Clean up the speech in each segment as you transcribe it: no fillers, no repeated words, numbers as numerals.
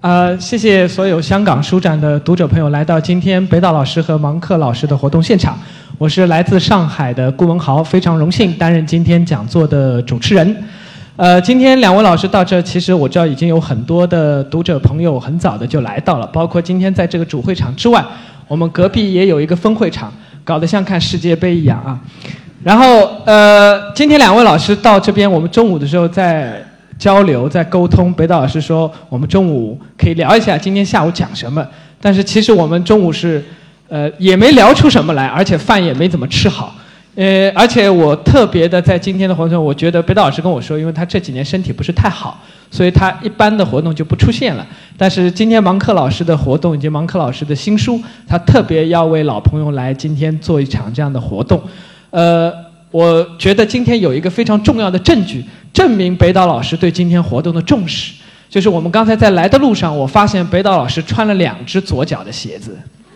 谢谢所有香港书展的读者朋友来到今天北岛老师和芒克老师的活动现场。我是来自上海的顾文豪，非常荣幸担任今天讲座的主持人。今天两位老师到这，其实我知道已经有很多的读者朋友很早的就来到了，包括今天在这个主会场之外，我们隔壁也有一个分会场，搞得像看世界杯一样啊。然后今天两位老师到这边，我们中午的时候在交流，在沟通。北岛老师说我们中午可以聊一下今天下午讲什么，但是其实我们中午是也没聊出什么来，而且饭也没怎么吃好。而且我特别的在今天的活动中，我觉得北岛老师跟我说，因为他这几年身体不是太好，所以他一般的活动就不出现了。但是今天芒克老师的活动以及芒克老师的新书，他特别要为老朋友来今天做一场这样的活动。我觉得今天有一个非常重要的证据，证明北岛老师对今天活动的重视，就是我们刚才在来的路上，我发现北岛老师穿了2只左脚的鞋子，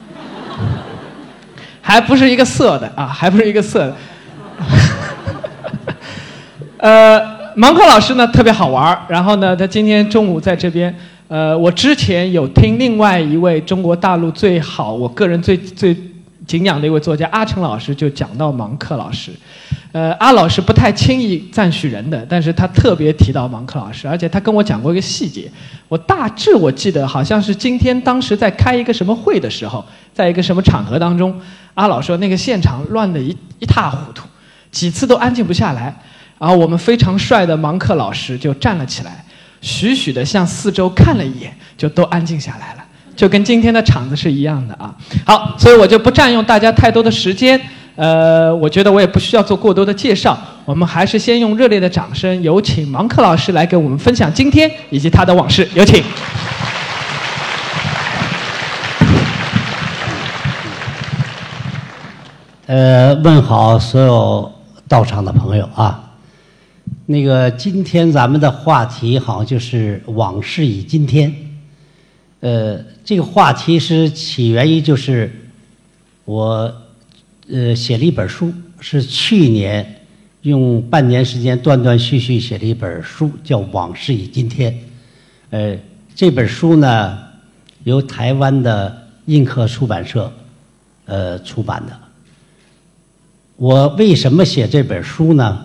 还不是一个色的啊，还不是一个色的。芒克老师呢特别好玩，然后呢，他今天中午在这边，我之前有听另外一位中国大陆最好，我个人最敬仰的一位作家阿成老师就讲到芒克老师。阿老师不太轻易赞许人的，但是他特别提到芒克老师，而且他跟我讲过一个细节，我大致我记得好像是今天当时在开一个什么会的时候，在一个什么场合当中，阿老说那个现场乱得一塌糊涂，几次都安静不下来，然后我们非常帅的芒克老师就站了起来，徐徐地向四周看了一眼，就都安静下来了，就跟今天的场子是一样的啊。好，所以我就不占用大家太多的时间。我觉得我也不需要做过多的介绍，我们还是先用热烈的掌声，有请芒克老师来给我们分享今天以及他的往事，有请。 问好所有到场的朋友啊。那个今天咱们的话题好像就是往事已今天。这个话题是起源于就是我写了一本书，是去年用半年时间断断续续写了一本书，叫《往事已今天》。这本书呢由台湾的印刻出版社出版的。我为什么写这本书呢？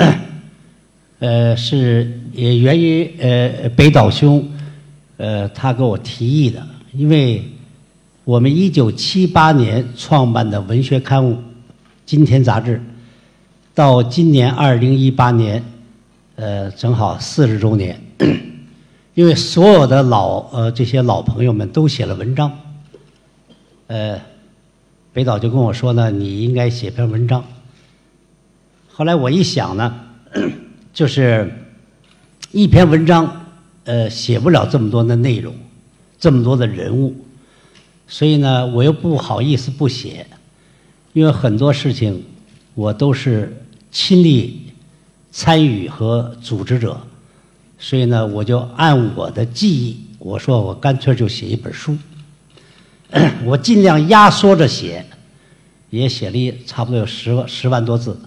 是也源于北岛兄他给我提议的，因为我们1978年创办的文学刊物《今天》杂志，到今年2018年，正好40周年。因为所有的这些老朋友们都写了文章，北岛就跟我说呢，你应该写篇文章。后来我一想呢，就是一篇文章，写不了这么多的内容，这么多的人物。所以呢，我又不好意思不写，因为很多事情我都是亲力参与和组织者，所以呢，我就按我的记忆，我说我干脆就写一本书。我尽量压缩着写，也写了差不多有10万多字。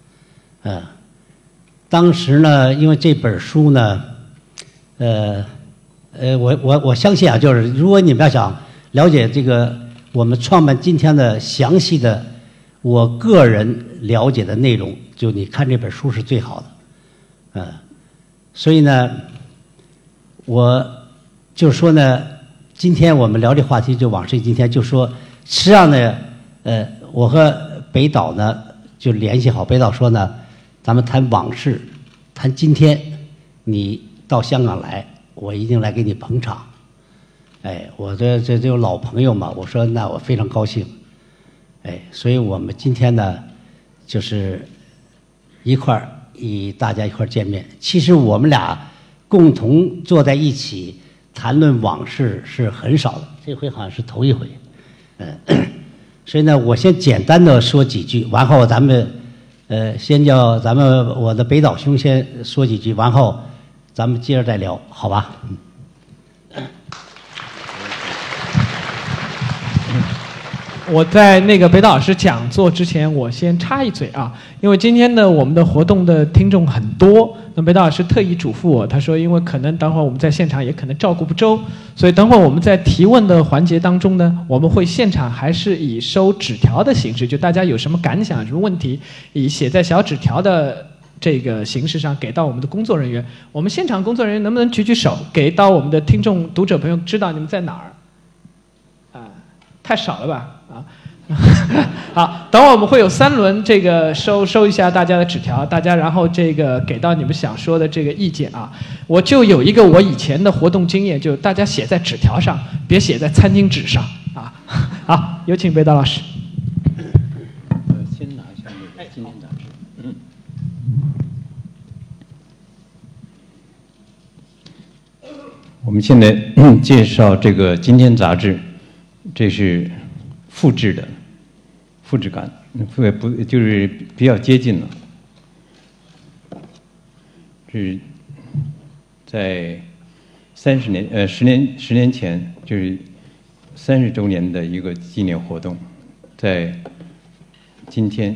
当时呢，因为这本书呢，我相信啊，就是如果你们要想了解这个我们创办今天的详细的我个人了解的内容，就你看这本书是最好的。所以呢，我就说呢，今天我们聊这话题就往事今天，就说实际上呢，我和北岛呢就联系好，北岛说呢，咱们谈往事，谈今天，你到香港来，我一定来给你捧场。我这就老朋友嘛，我说那我非常高兴。所以我们今天呢，就是一块儿大家一块儿见面。其实我们俩共同坐在一起谈论往事是很少的，这回好像是头一回。所以呢，我先简单的说几句，完后咱们先叫我的北岛兄先说几句，完后咱们接着再聊，好吧？ 我在那个北岛老师讲座之前，我先插一嘴啊，因为今天的我们的活动的听众很多， 那北岛老师特意嘱咐我，他说因为可能等会儿我们在现场也可能照顾不周，所以等会儿我们在提问的环节当中呢，我们会现场还是以收纸条的形式，就大家有什么感想、什么问题，以写在小纸条的这个形式上给到我们的工作人员。我们现场工作人员能不能举举手，给到我们的听众、读者朋友知道你们在哪儿？太少了吧？好，等会儿我们会有3轮这个收一下大家的纸条，大家然后这个给到你们想说的这个意见啊。我就有一个我以前的活动经验，就大家写在纸条上，别写在餐巾纸上啊。好，有请北岛老师。 先拿一下那个今天杂志。我们现在介绍这个今天杂志，这是复制的。复制感，不就是比较接近了。是在10年前，就是30周年的一个纪念活动，在今天。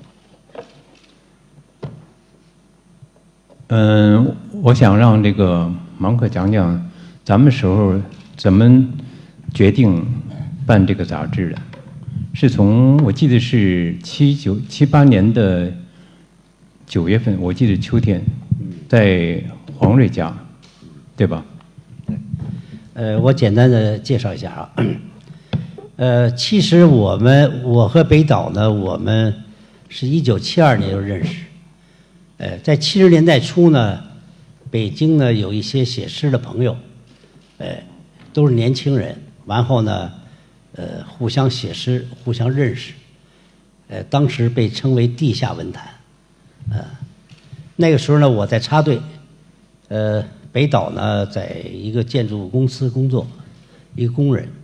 我想让这个芒克讲讲咱们时候怎么决定办这个杂志的。是从我记得是78年的9月份，我记得秋天，在黄瑞家，对吧？ 我简单的介绍一下啊。其实我和北岛呢，我们是1972年就认识。在70年代初呢，北京呢有一些写诗的朋友，都是年轻人，完后呢。互相写诗，互相认识，当时被称为地下文坛，那个时候呢，我在插队，北岛呢在一个建筑公司工作，一个工人。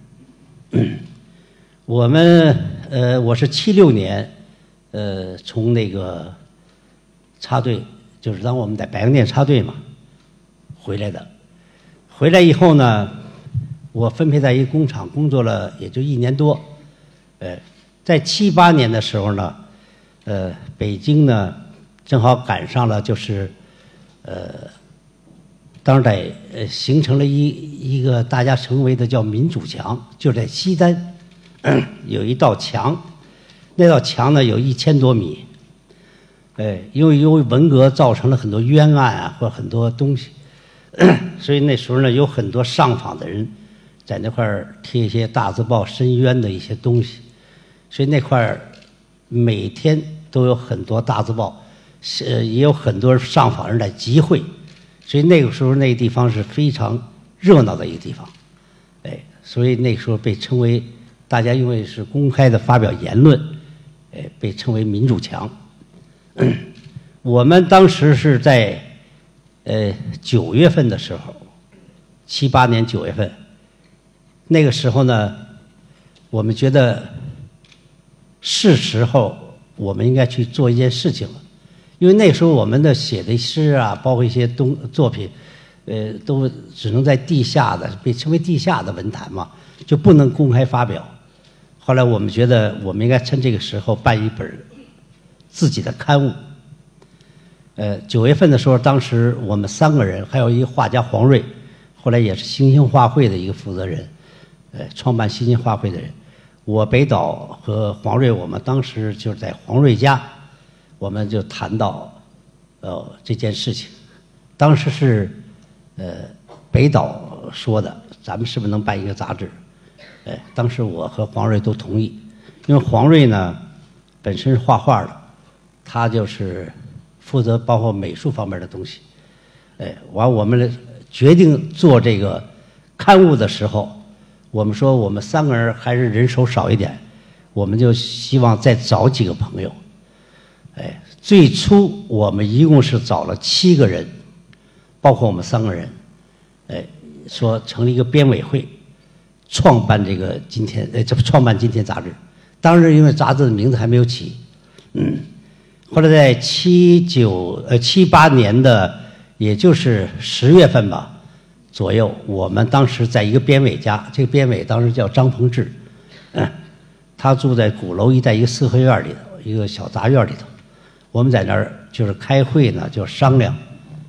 我是76年，从那个插队，就是当我们在白洋淀插队嘛，回来的。回来以后呢。我分配在一个工厂工作了也就1年多，在78年的时候呢，北京呢正好赶上了就是当代形成了一个大家称为的叫民主墙，就在西单有一道墙，那道墙呢有1000多米，因为文革造成了很多冤案啊或很多东西，所以那时候呢有很多上访的人。在那块儿贴一些大字报申冤的一些东西，所以那块儿每天都有很多大字报，也有很多上访人来集会，所以那个时候那个地方是非常热闹的一个地方，所以那个时候被称为大家因为是公开的发表言论，被称为民主墙。我们当时是在9月份的时候，78年9月份。那个时候呢，我们觉得是时候我们应该去做一件事情了，因为那时候我们的写的诗啊，包括一些作品，都只能在地下的，被称为地下的文坛嘛，就不能公开发表。后来我们觉得我们应该趁这个时候办一本自己的刊物。9月份的时候，当时我们3个人，还有一个画家黄瑞，后来也是新兴画会的一个负责人。创办新兴画会的人，我北岛和黄瑞，我们当时就是在黄瑞家，我们就谈到这件事情。当时是北岛说的，咱们是不是能办一个杂志？当时我和黄瑞都同意，因为黄瑞呢本身是画画的，他就是负责包括美术方面的东西。完我们决定做这个刊物的时候。我们说我们3个人还是人手少一点，我们就希望再找几个朋友。最初我们一共是找了7个人，包括我们3个人，说成立一个编委会，创办这个创办今天杂志。当时因为杂志的名字还没有起，后来在78年的也就是10月份吧。左右，我们当时在一个编委家，这个编委当时叫张鹏志，他住在鼓楼一带一个4合院里头，一个小杂院里头。我们在那儿就是开会呢，就商量，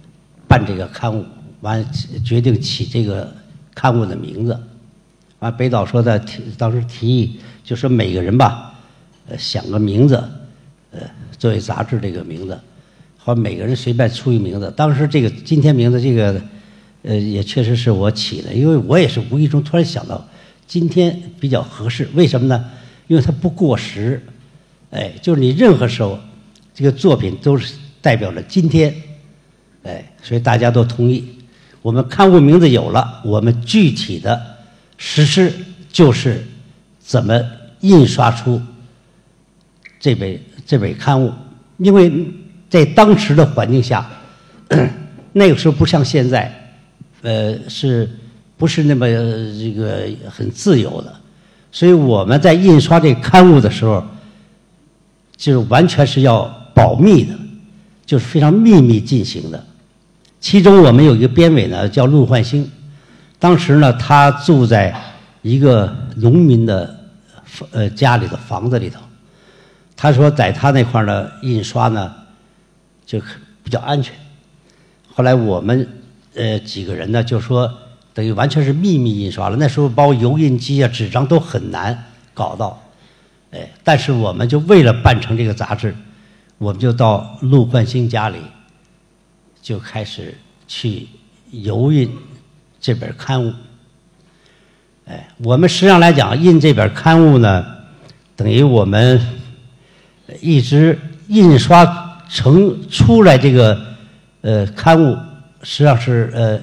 办这个刊物，完决定起这个刊物的名字。完北岛说的当时提议就说每个人吧，想个名字，作为杂志这个名字，或每个人随便出一名字。当时这个今天名字这个，也确实是我起的，因为我也是无意中突然想到，今天比较合适。为什么呢？因为它不过时，就是你任何时候，这个作品都是代表着今天，所以大家都同意。我们刊物名字有了，我们具体的实施就是怎么印刷出这本刊物。因为在当时的环境下，那个时候不像现在，是不是那么这个很自由的？所以我们在印刷这个刊物的时候，就是完全是要保密的，就是非常秘密进行的。其中我们有一个编委呢，叫陆焕星，当时呢他住在一个农民的家里的房子里头。他说在他那块呢印刷呢就比较安全。后来我们几个人呢就说等于完全是秘密印刷了。那时候包括油印机啊、纸张都很难搞到，但是我们就为了办成这个杂志，我们就到陆焕星家里就开始去油印这本刊物。我们实际上来讲，印这本刊物呢，等于我们一直印刷出来这个刊物，实际上是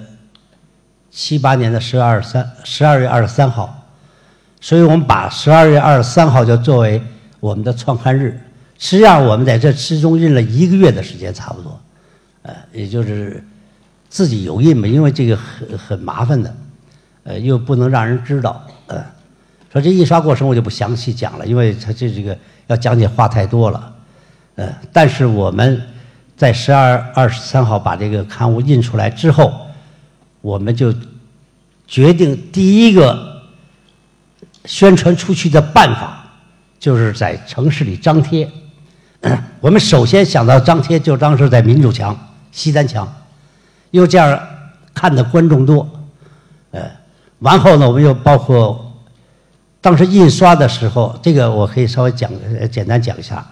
78年的12月23号，所以我们把12月23号就作为我们的创刊日。实际上我们在这之中印了1个月的时间，差不多，也就是自己油印嘛，因为这个很麻烦的，又不能让人知道，说这印刷过程我就不详细讲了，因为它这个要讲解话太多了，但是我们在12月23号把这个刊物印出来之后，我们就决定第一个宣传出去的办法，就是在城市里张贴。我们首先想到张贴，就当时在民主墙、西单墙，因为这样看的观众多。完后呢，我们又包括当时印刷的时候，这个我可以稍微简单讲一下。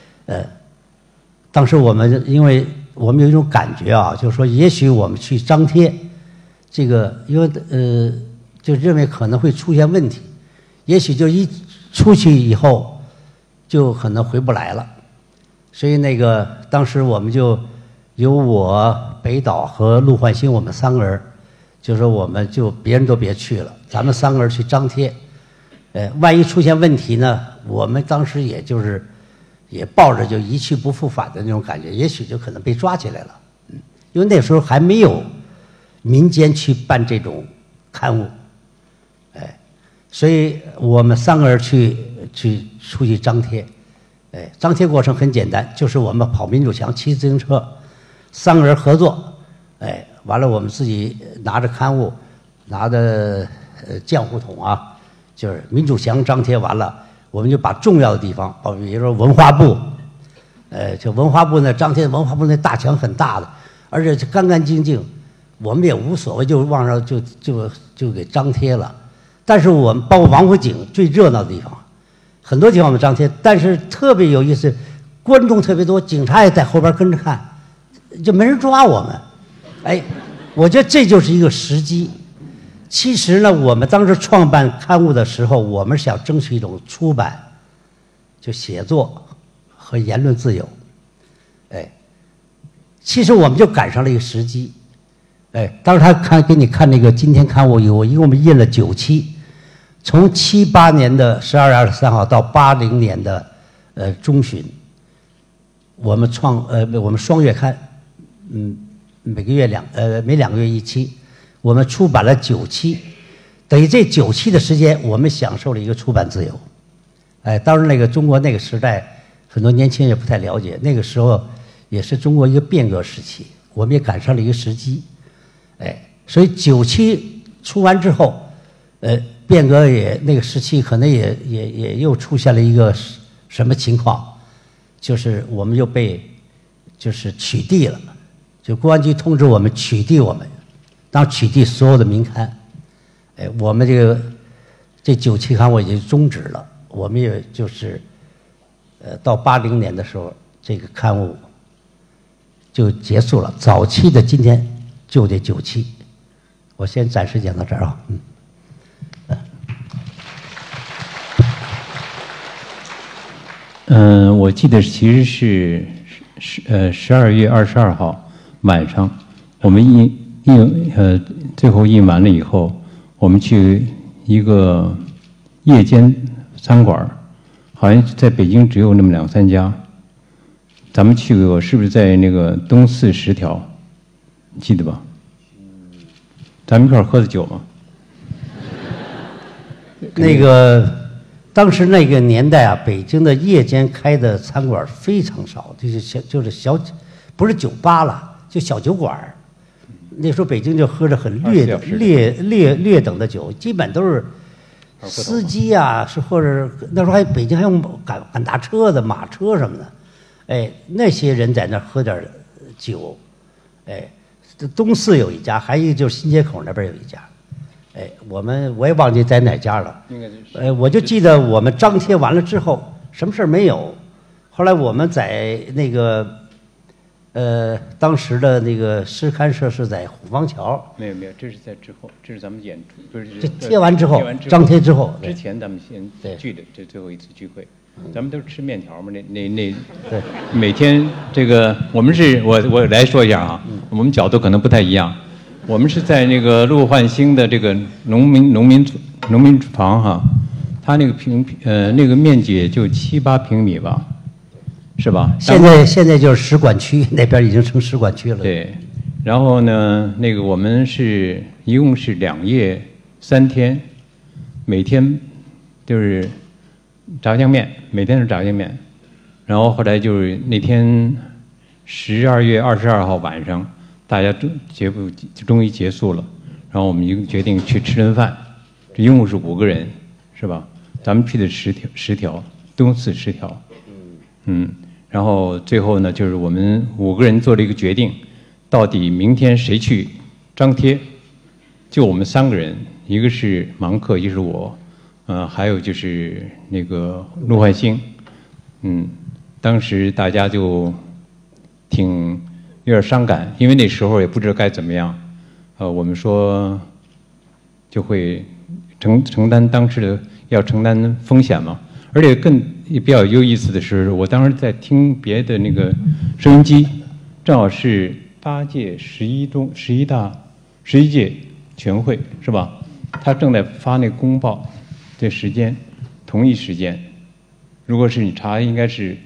当时我们因为我们有一种感觉啊，就是说也许我们去张贴这个，因为就认为可能会出现问题，也许就一出去以后就可能回不来了。所以那个当时我们就由我、北岛和陆焕星我们3个人，就说我们就别人都别去了，咱们3个人去张贴。万一出现问题呢，我们当时也就是也抱着就一去不复返的那种感觉，也许就可能被抓起来了。因为那时候还没有民间去办这种刊物，所以我们3个人出去张贴。张贴过程很简单，就是我们跑民主墙，骑自行车，3个人合作，完了我们自己拿着刊物，拿着浆糊桶啊，就是民主墙张贴完了，我们就把重要的地方，比如说文化部，就文化部呢张贴，文化部那大墙很大的，而且干干净净，我们也无所谓，就往上就给张贴了。但是我们包括王府井最热闹的地方，很多地方我们张贴，但是特别有意思，观众特别多，警察也在后边跟着看，就没人抓我们。我觉得这就是一个时机。其实呢，我们当时创办刊物的时候，我们是想争取一种出版，就写作和言论自由。其实我们就赶上了一个时机。当时他给你看那个今天刊物，一共我们印了9期。从78年的12月23号到80年的中旬，我们双月刊，每2个月1期，我们出版了9期，等于这9期的时间，我们享受了一个出版自由。当然那个中国那个时代，很多年轻人也不太了解，那个时候也是中国一个变革时期，我们也赶上了一个时机。所以9期出完之后，变革也那个时期可能也又出现了一个什么情况，就是我们又被就是取缔了， 就公安局通知我们取缔我们，当取缔所有的民刊。我们这9期刊我已经终止了，我们也就是到80年的时候，这个刊物就结束了。早期的今天就这9期，我先暂时讲到这儿啊。 我记得其实是12月22号晚上，我们最后印完了以后，我们去一个夜间餐馆，好像在北京只有那么2、3家。咱们去过，是不是在那个东四10条？你记得吧？咱们一块儿喝的酒吗？ 那个当时那个年代啊，北京的夜间开的餐馆非常少，就是小，不是酒吧了，就小酒馆。那时候北京就喝着很劣等的酒，基本都是司机啊，或者那时候北京还有赶大车的马车什么的，那些人在那喝点酒，东四有一家，还有一个就是新街口那边有一家。我也忘记在哪家了。我就记得我们张贴完了之后，什么事儿没有。后来我们在那个当时的那个诗刊社是在虎坊桥。没有，这是在之后，这是咱们演出，不是这贴完之后，张贴之后。 之前咱们先聚的这最后一次聚会，咱们都是吃面条嘛，对，每天这个我们是我来说一下啊，我们角度可能不太一样。我们是在那个陆焕兴的这个农民房哈，它那个那个面积也就7、8平米吧，是吧？ 现在就是使馆区，那边已经成使馆区了。 对，然后呢，那个我们一共是2夜3天，每天就是炸酱面，每天是炸酱面，然后后来就是那天12月22号晚上。大家终于结束了，然后我们一个决定去吃顿饭，这一共是5个人，是吧？咱们去的10条，东四10条，然后最后呢，就是我们5个人做了一个决定，到底明天谁去张贴？就我们3个人，一个是芒克，一个是我，还有就是那个陆焕兴，当时大家就有点伤感，因为那时候也不知道该怎么样，我们说就会承担当时的要承担风险嘛，而且比较有意思的是，我当时在听别的那个收音机，正好是8届11届全会是吧？他正在发那个公报的时间，同一时间，如果是你查，应该是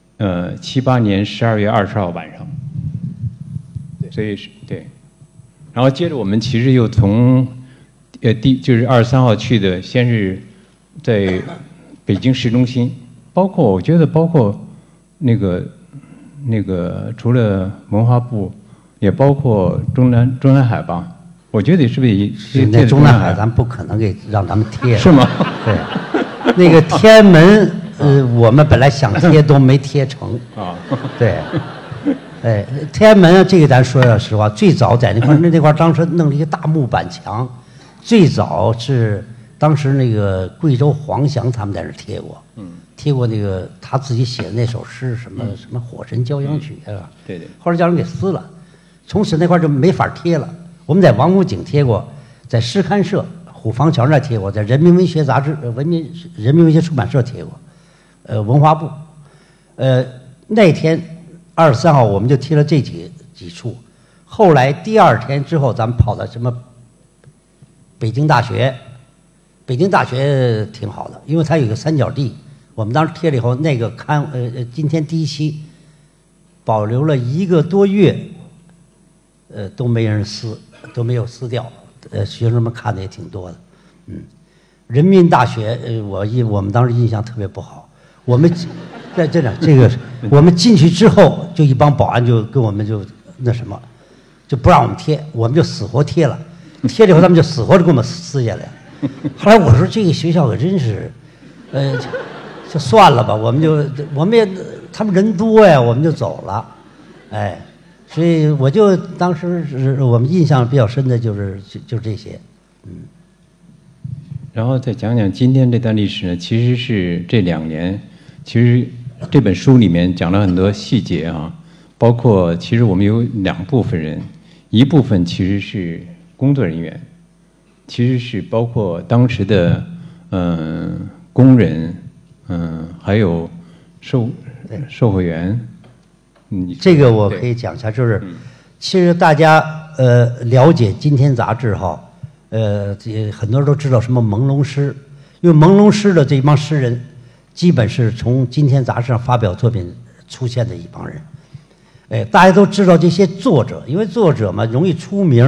78年12月20号晚上。所以是对，然后接着我们其实又从就是23号去的，先是在北京市中心，我觉得包括那个除了文化部，也包括中南海吧，我觉得是不是也那中南海咱不可能让他们贴是吗？ 对，那个天安门我们本来想贴都没贴成啊，对。天安门这个咱说实话，最早在那块当时弄了一个大木板墙，最早是当时那个贵州黄翔他们在那贴过，贴过那个他自己写的那首诗，什么火神交响曲啊， 对，后来叫人给撕了，从此那块就没法贴了。我们在王府井贴过，在诗刊社虎坊桥那贴过，在人民文学杂志人民文学出版社贴过，文化部，那天。23号我们就贴了这几处，后来第2天之后，咱们跑到什么北京大学，北京大学挺好的，因为它有一个三角地，我们当时贴了以后，那个今天第1期保留了1个多月，都没人撕，都没有撕掉，学生们看的也挺多的，人民大学，我们当时印象特别不好，我们。这个，我们进去之后，就一帮保安就跟我们就那什么，就不让我们贴，我们就死活贴了，贴了以后他们就死活就给我们撕下来。后来我说这个学校可真是，就算了吧，我们也他们人多呀，我们就走了， 所以我就当时是我们印象比较深的就是这些， 然后再讲讲今天这段历史呢，其实是这2年，其实这本书里面讲了很多细节啊，包括其实我们有2部分人，一部分其实是工作人员，其实是包括当时的工人，还有售货员。 这个我可以讲一下，就是其实大家了解《今天》杂志哈，很多人都知道什么朦胧诗，因为朦胧诗的这帮诗人，基本是从《今天》杂志上发表作品出现的一帮人。大家都知道这些作者，因为作者嘛容易出名，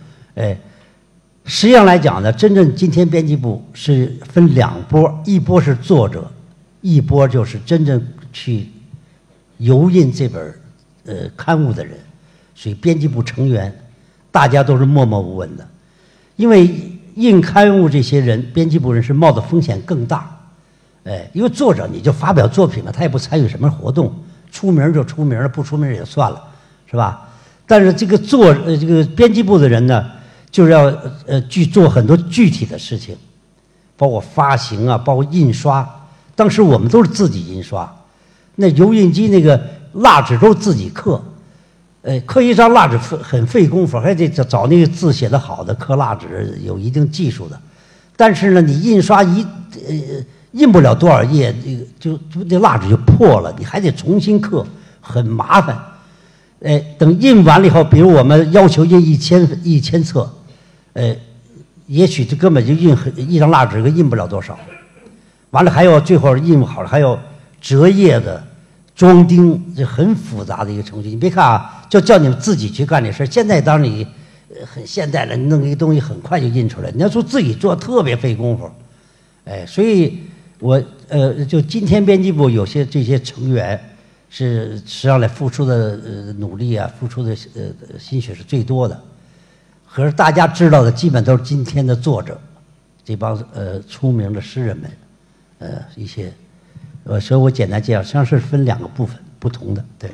实际上来讲呢，真正今天编辑部是分2波，一波是作者，一波就是真正去油印这本刊物的人，所以编辑部成员大家都是默默无闻的，因为印刊物这些人，编辑部人是冒的风险更大。因为作者你就发表作品嘛，他也不参与什么活动，出名就出名了，不出名也算了，是吧？但是这个这个编辑部的人呢，就是要去做很多具体的事情，包括发行啊，包括印刷。当时我们都是自己印刷，那油印机那个蜡纸都是自己刻，刻一张蜡纸很费功夫，还得找那个字写得好的刻蜡纸，有一定技术的。但是呢，你印刷印不了多少页，就那蜡纸就破了，你还得重新刻，很麻烦。等印完了以后，比如我们要求印1000册，也许这根本就一张蜡纸印不了多少。完了还有最后印好了还有折页的、装订，这很复杂的一个程序。你别看啊，就叫你们自己去干这事。现在当然你很现代了，你弄一个东西很快就印出来。你要说自己做特别费功夫，所以我就今天编辑部有些这些成员是实际上来付出的努力啊，付出的心血是最多的。可是大家知道的基本都是今天的作者，这帮出名的诗人们。一些，所以我简单介绍，实际上是分2个部分不同的，对。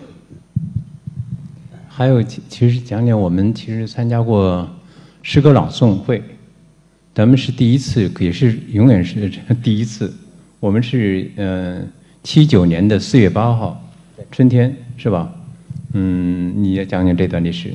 还有，其实讲讲我们其实参加过诗歌朗诵会，咱们是第一次，也是永远是第一次。我们是79年的4月8号，春天是吧？你也讲讲这段历史。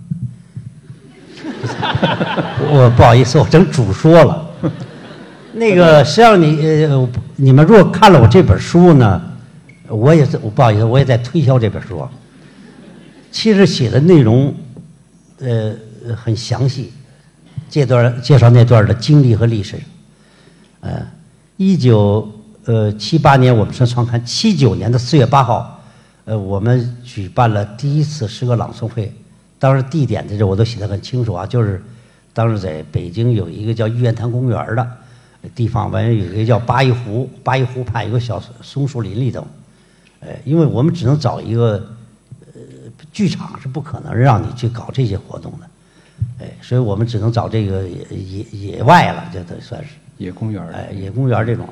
我不好意思，我真主说了。那个实际上你们如果看了我这本书呢，我不好意思，我也在推销这本书。其实写的内容很详细，介绍那段的经历和历史。1978年我们是创刊，79年的4月8号，我们举办了第一次诗歌朗诵会。当时地点我都写得很清楚啊，就是当时在北京有一个叫玉渊潭公园的地方，完有一个叫八一湖，八一湖畔有个小松树林里头，因为我们只能找一个剧场是不可能让你去搞这些活动的，所以我们只能找这个野外了，这得算是野公园， 野公园这种，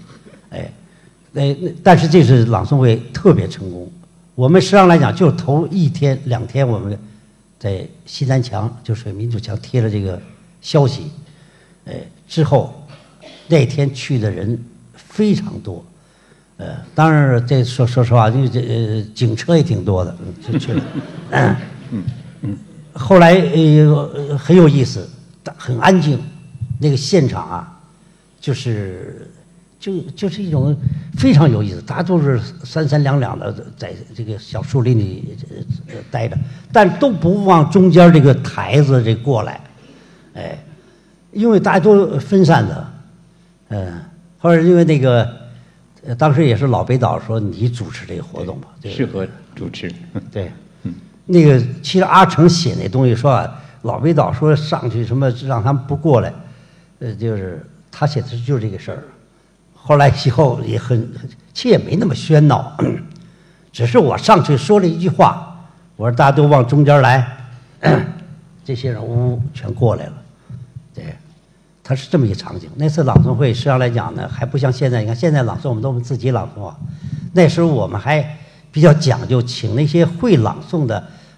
但是这次朗诵会特别成功。我们实际上来讲，就头1天2天，我们在西南墙就是民主墙贴了这个消息，之后那天去的人非常多，当然这说实话，因为警车也挺多的，就去了。后来很有意思，很安静，那个现场啊，就是一种非常有意思，大家都是三三两两的在这个小树林里待着，但都不往中间这个台子过来，因为大家都分散的。后来因为那个，当时也是老北岛说你主持这个活动吧， 适合主持。 对，那个其实阿成写那东西说啊，老北岛说上去什么让他们不过来，就是他写的就是这个事儿。后来以后也其实也没那么喧闹，只是我上去说了一句话，我说大家都往中间来，这些人全过来了，对。它是这么一个场景。那次朗诵会实际上来讲呢，还不像现在。你看现在朗诵我们都自己朗诵啊，那时候我们还比较讲究，请那些会朗诵的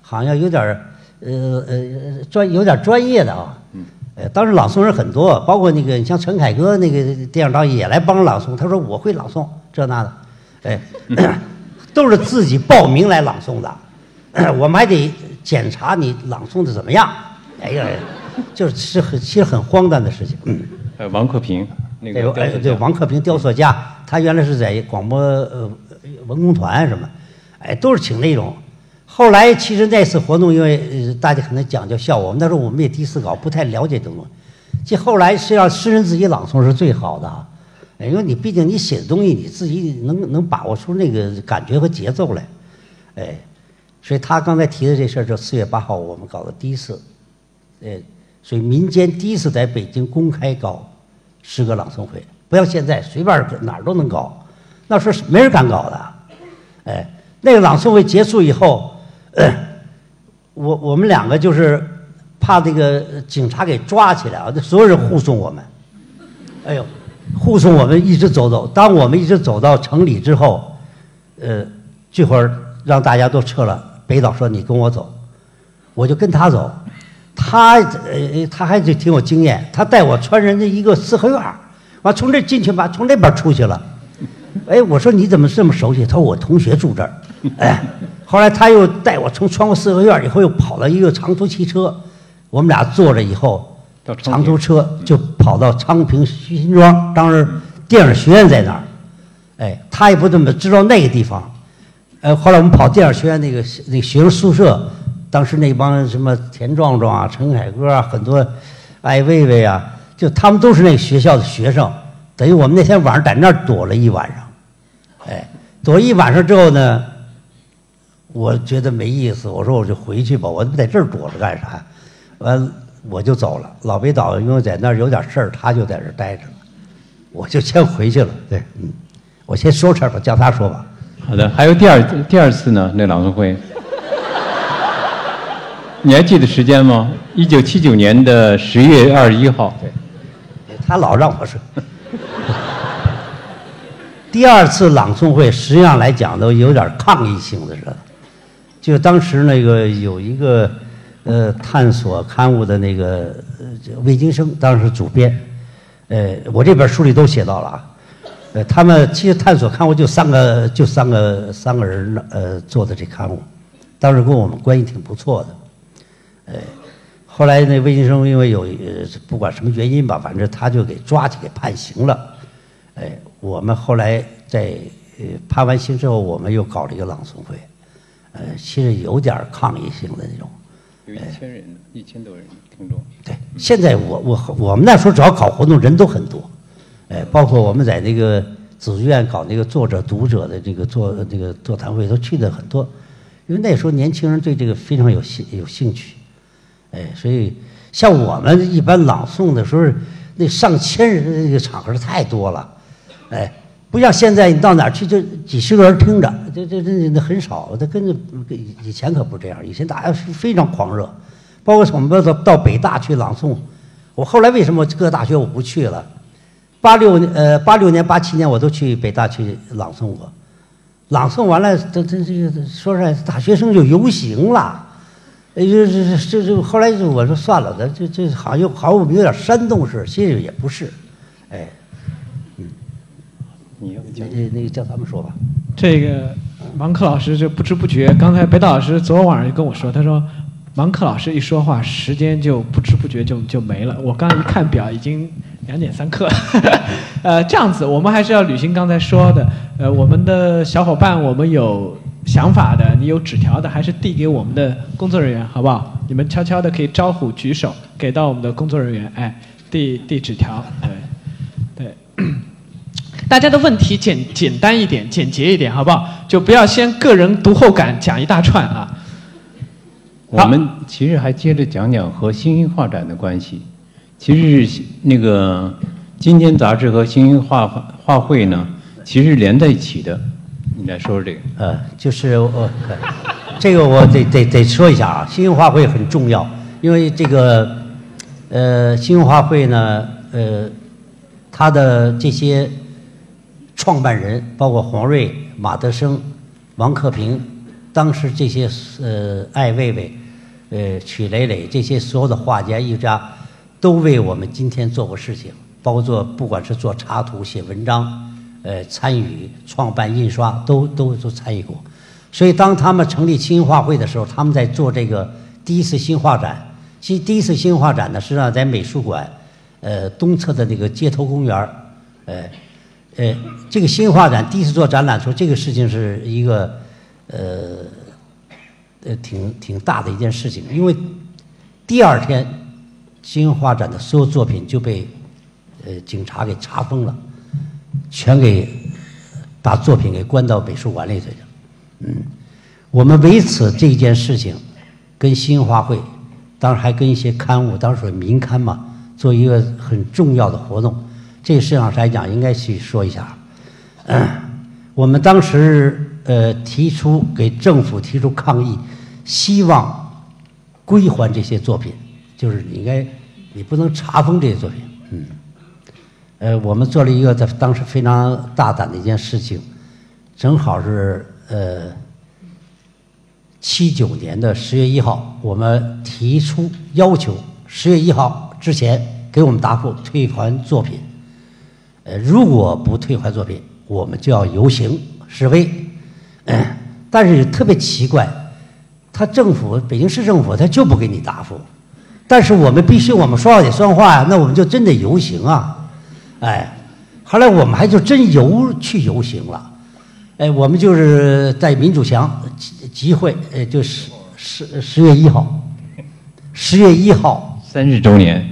好像有点有点专业的啊。当时朗诵人很多，包括那个你像陈凯歌那个电影导演也来帮朗诵，他说我会朗诵这那的，都是自己报名来朗诵的，我们还得检查你朗诵的怎么样。哎呀，其实很荒诞的事情。 王克平那个对王克平雕塑家，他原来是在广播文工团什么，都是请那种。后来其实那次活动，因为大家可能讲究效果，那时候我们也第一次搞，不太了解这种东西。其实后来是让诗人自己朗诵是最好的，因为你毕竟你写的东西你自己能把握出那个感觉和节奏来，所以他刚才提的这事儿，就4月8号我们搞的第一次，所以民间第一次在北京公开搞诗歌朗诵会，不像现在随便哪儿都能搞，那时候没人敢搞的，那个朗诵会结束以后。我们两个就是怕这个警察给抓起来啊，所有人护送我们，护送我们一直走。当我们一直走到城里之后，这会儿让大家都撤了，北岛说你跟我走，我就跟他走。他还是挺有经验，他带我穿人家一个四合院，完从这进去吧，从那边出去了。我说你怎么这么熟悉？他说我同学住这儿。后来他又带我穿过四合院以后，又跑到一个长途汽车，我们俩坐着以后，长途车就跑到昌平新庄，当时电影学院在那儿，他也不怎么知道那个地方，后来我们跑电影学院那个学生宿舍，当时那帮什么田壮壮啊、陈凯歌啊，很多艾薇薇啊，就他们都是那个学校的学生，等于我们那天晚上在那儿躲了一晚上，躲一晚上之后呢。我觉得没意思，我说我就回去吧，我在这儿躲着干啥？完我就走了。老北岛因为在那儿有点事儿，他就在这儿待着了，我就先回去了。对，我先说这儿吧，叫他说吧。 好的，还有第二次呢，那朗诵会，你还记得时间吗？1979年的10月21号。对， 他老让我说。第二次朗诵会实际上来讲都有点抗议性的似的。就当时那个有一个探索刊物的那个魏京生，当时主编，我这本书里都写到了啊，他们其实探索刊物就三个人做的这刊物，当时跟我们关系挺不错的，后来那魏京生因为有不管什么原因吧，反正他就给抓起给判刑了，我们后来在判完刑之后，我们又搞了一个朗诵会。其实有点抗议性的那种， 有1000人，1000多人听众。 对，现在我们那时候只要搞活动人都很多，包括我们在那个紫竹院搞那个作者读者的这个座谈会都去的很多，因为那时候年轻人对这个非常有兴趣，所以像我们一般朗诵的时候，那上千人的那个场合太多了，不像现在你到哪儿去就几十个人听着，这很少。他跟着以前可不这样，以前大家是非常狂热，包括我们到北大去朗诵。我后来为什么各个大学我不去了？86年、87年我都去北大去朗诵过，朗诵完了，这个说实在，大学生就游行了。这后来我说算了，这好像我们有点煽动式，其实也不是，那个叫他们说吧。 这个芒克老师就不知不觉，刚才北岛老师昨晚上就跟我说，他说芒克老师一说话，时间就不知不觉就没了。我刚一看表，已经2点3刻。这样子，我们还是要履行刚才说的。我们的小伙伴，我们有想法的，你有纸条的，还是递给我们的工作人员，好不好？你们悄悄的可以招呼举手，给到我们的工作人员，递纸条，对。大家的问题简单一点，简洁一点，好不好？就不要先个人读后感讲一大串啊。 我们其实还接着讲讲和新兴画展的关系。其实是那个今天杂志和新兴画会呢，其实连在一起的。你来说说这个。 就是这个我得说一下啊，新兴画会很重要，因为这个新兴画会呢，它的这些创办人包括黄瑞、马德生、王克平， 当时这些艾未未、曲磊磊这些所有的画家艺术家，都为我们今天做过事情，包括不管是做插图、写文章，参与创办印刷，都参与过。所以当他们成立青画会的时候，他们在做这个第一次新画展。其实第一次新画展呢，实际上在美术馆，东侧的那个街头公园，这个新画展第一次做展览的时候，这个事情是一个挺大的一件事情，因为第二天新画展的所有作品就被警察给查封了，全给把作品给关到美术馆里去了。我们为此这件事情，跟新画会，当然还跟一些刊物，当时属于民刊嘛，做一个很重要的活动。这个事情上来讲，应该去说一下。我们当时给政府提出抗议，希望归还这些作品，就是你不能查封这些作品。我们做了一个在当时非常大胆的一件事情，正好是79年的10月1号，我们提出要求10月1号之前给我们答复退还作品。如果不退还作品，我们就要游行示威。但是特别奇怪，北京市政府他就不给你答复，但是我们必须我们说话得算话呀，那我们就真得游行啊。后来我们还就真去游行了。我们就是在民主墙集会，就是10月1号，10月1号 30周年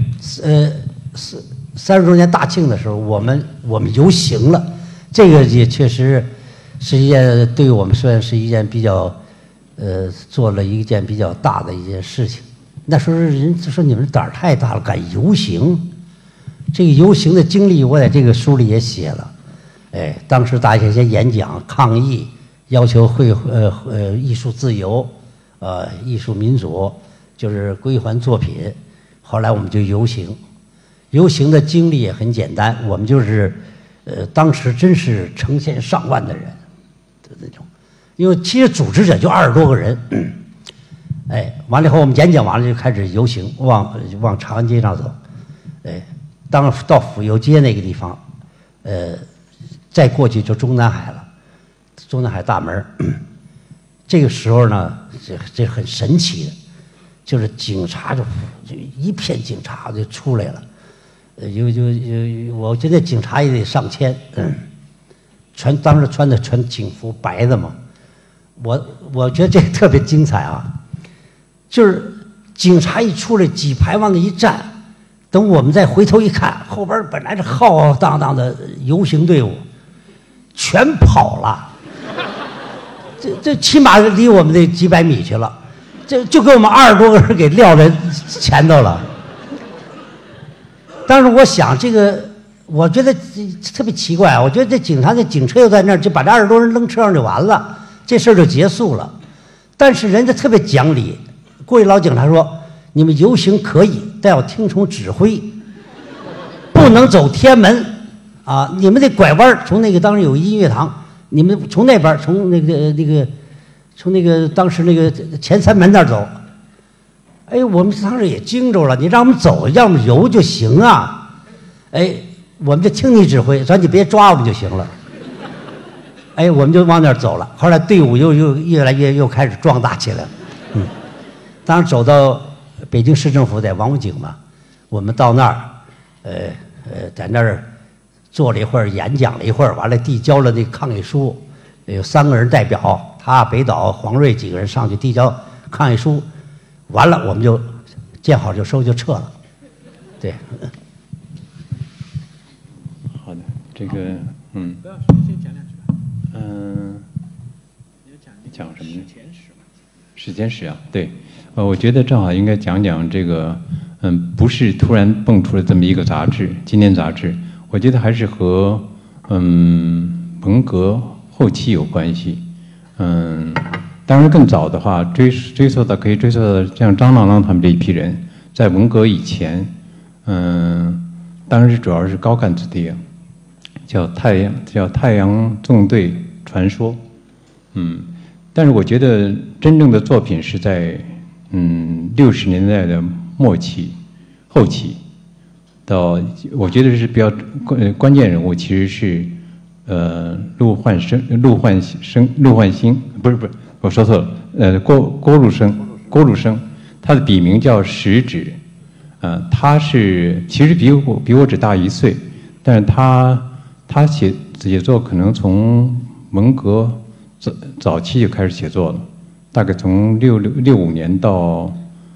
，30周年大庆的时候，我们游行了，这个也确实是一件对我们算是一件比较，做了一件比较大的一件事情。那时候人就说你们胆儿太大了，敢游行。这个游行的经历，我在这个书里也写了。当时大家一些演讲抗议，要求艺术自由，艺术民主，就是归还作品。后来我们就游行，游行的经历也很简单，我们就是当时真是成千上万的人的那种，因为其实组织者就20多个人。完了以后我们演讲完了就开始游行，往长安街上走。当到府右街那个地方，再过去就中南海了，中南海大门。这个时候呢，这很神奇的，就是警察就一片警察就出来了，我觉得警察也得上千，当时穿的全警服白的嘛，我觉得这个特别精彩啊，就是警察一出来，几排往那一站。等我们再回头一看，后边本来是浩浩荡荡的游行队伍，全跑了。这起码离我们这几百米去了，这就给我们20多个人给撂在前头了。但是我想这个，我觉得特别奇怪，我觉得这警察的警车又在那儿，就把这20多人扔车上就完了，这事儿就结束了。但是人家特别讲理，过去老警察说。你们游行可以，但要听从指挥，不能走天安门啊！你们得拐弯，从那个当时有音乐堂，你们从那边从那个当时那个前3门那儿走。我们当时也惊着了，你让我们走，让我们游就行啊！我们就听你指挥，咱你别抓我们就行了。我们就往那儿走了。后来队伍又越来越又开始壮大起来了。当时走到。北京市政府在王府井嘛，我们到那儿，在那儿坐了一会儿，演讲了一会儿，完了递交了那个抗议书，有3个人代表，他、北岛、黄瑞几个人上去递交抗议书，完了我们就见好就收就撤了，对。 好的，这个不要先讲2句吧。 讲什么呢？史前史啊，对。我觉得正好应该讲讲这个，不是突然蹦出了这么一个杂志，纪念杂志。我觉得还是和文革后期有关系。当然更早的话，可以追溯到像张郎朗他们这一批人，在文革以前，当时主要是高干子弟，叫太阳纵队传说， 但是我觉得真正的作品是在60年代的末期、后期，到我觉得是比较关键人物，其实是陆焕星，不是，我说错了，郭路生，他的笔名叫石指，他是其实比我只大1岁，但是他写作可能从文革早期就开始写作了，大概从65年到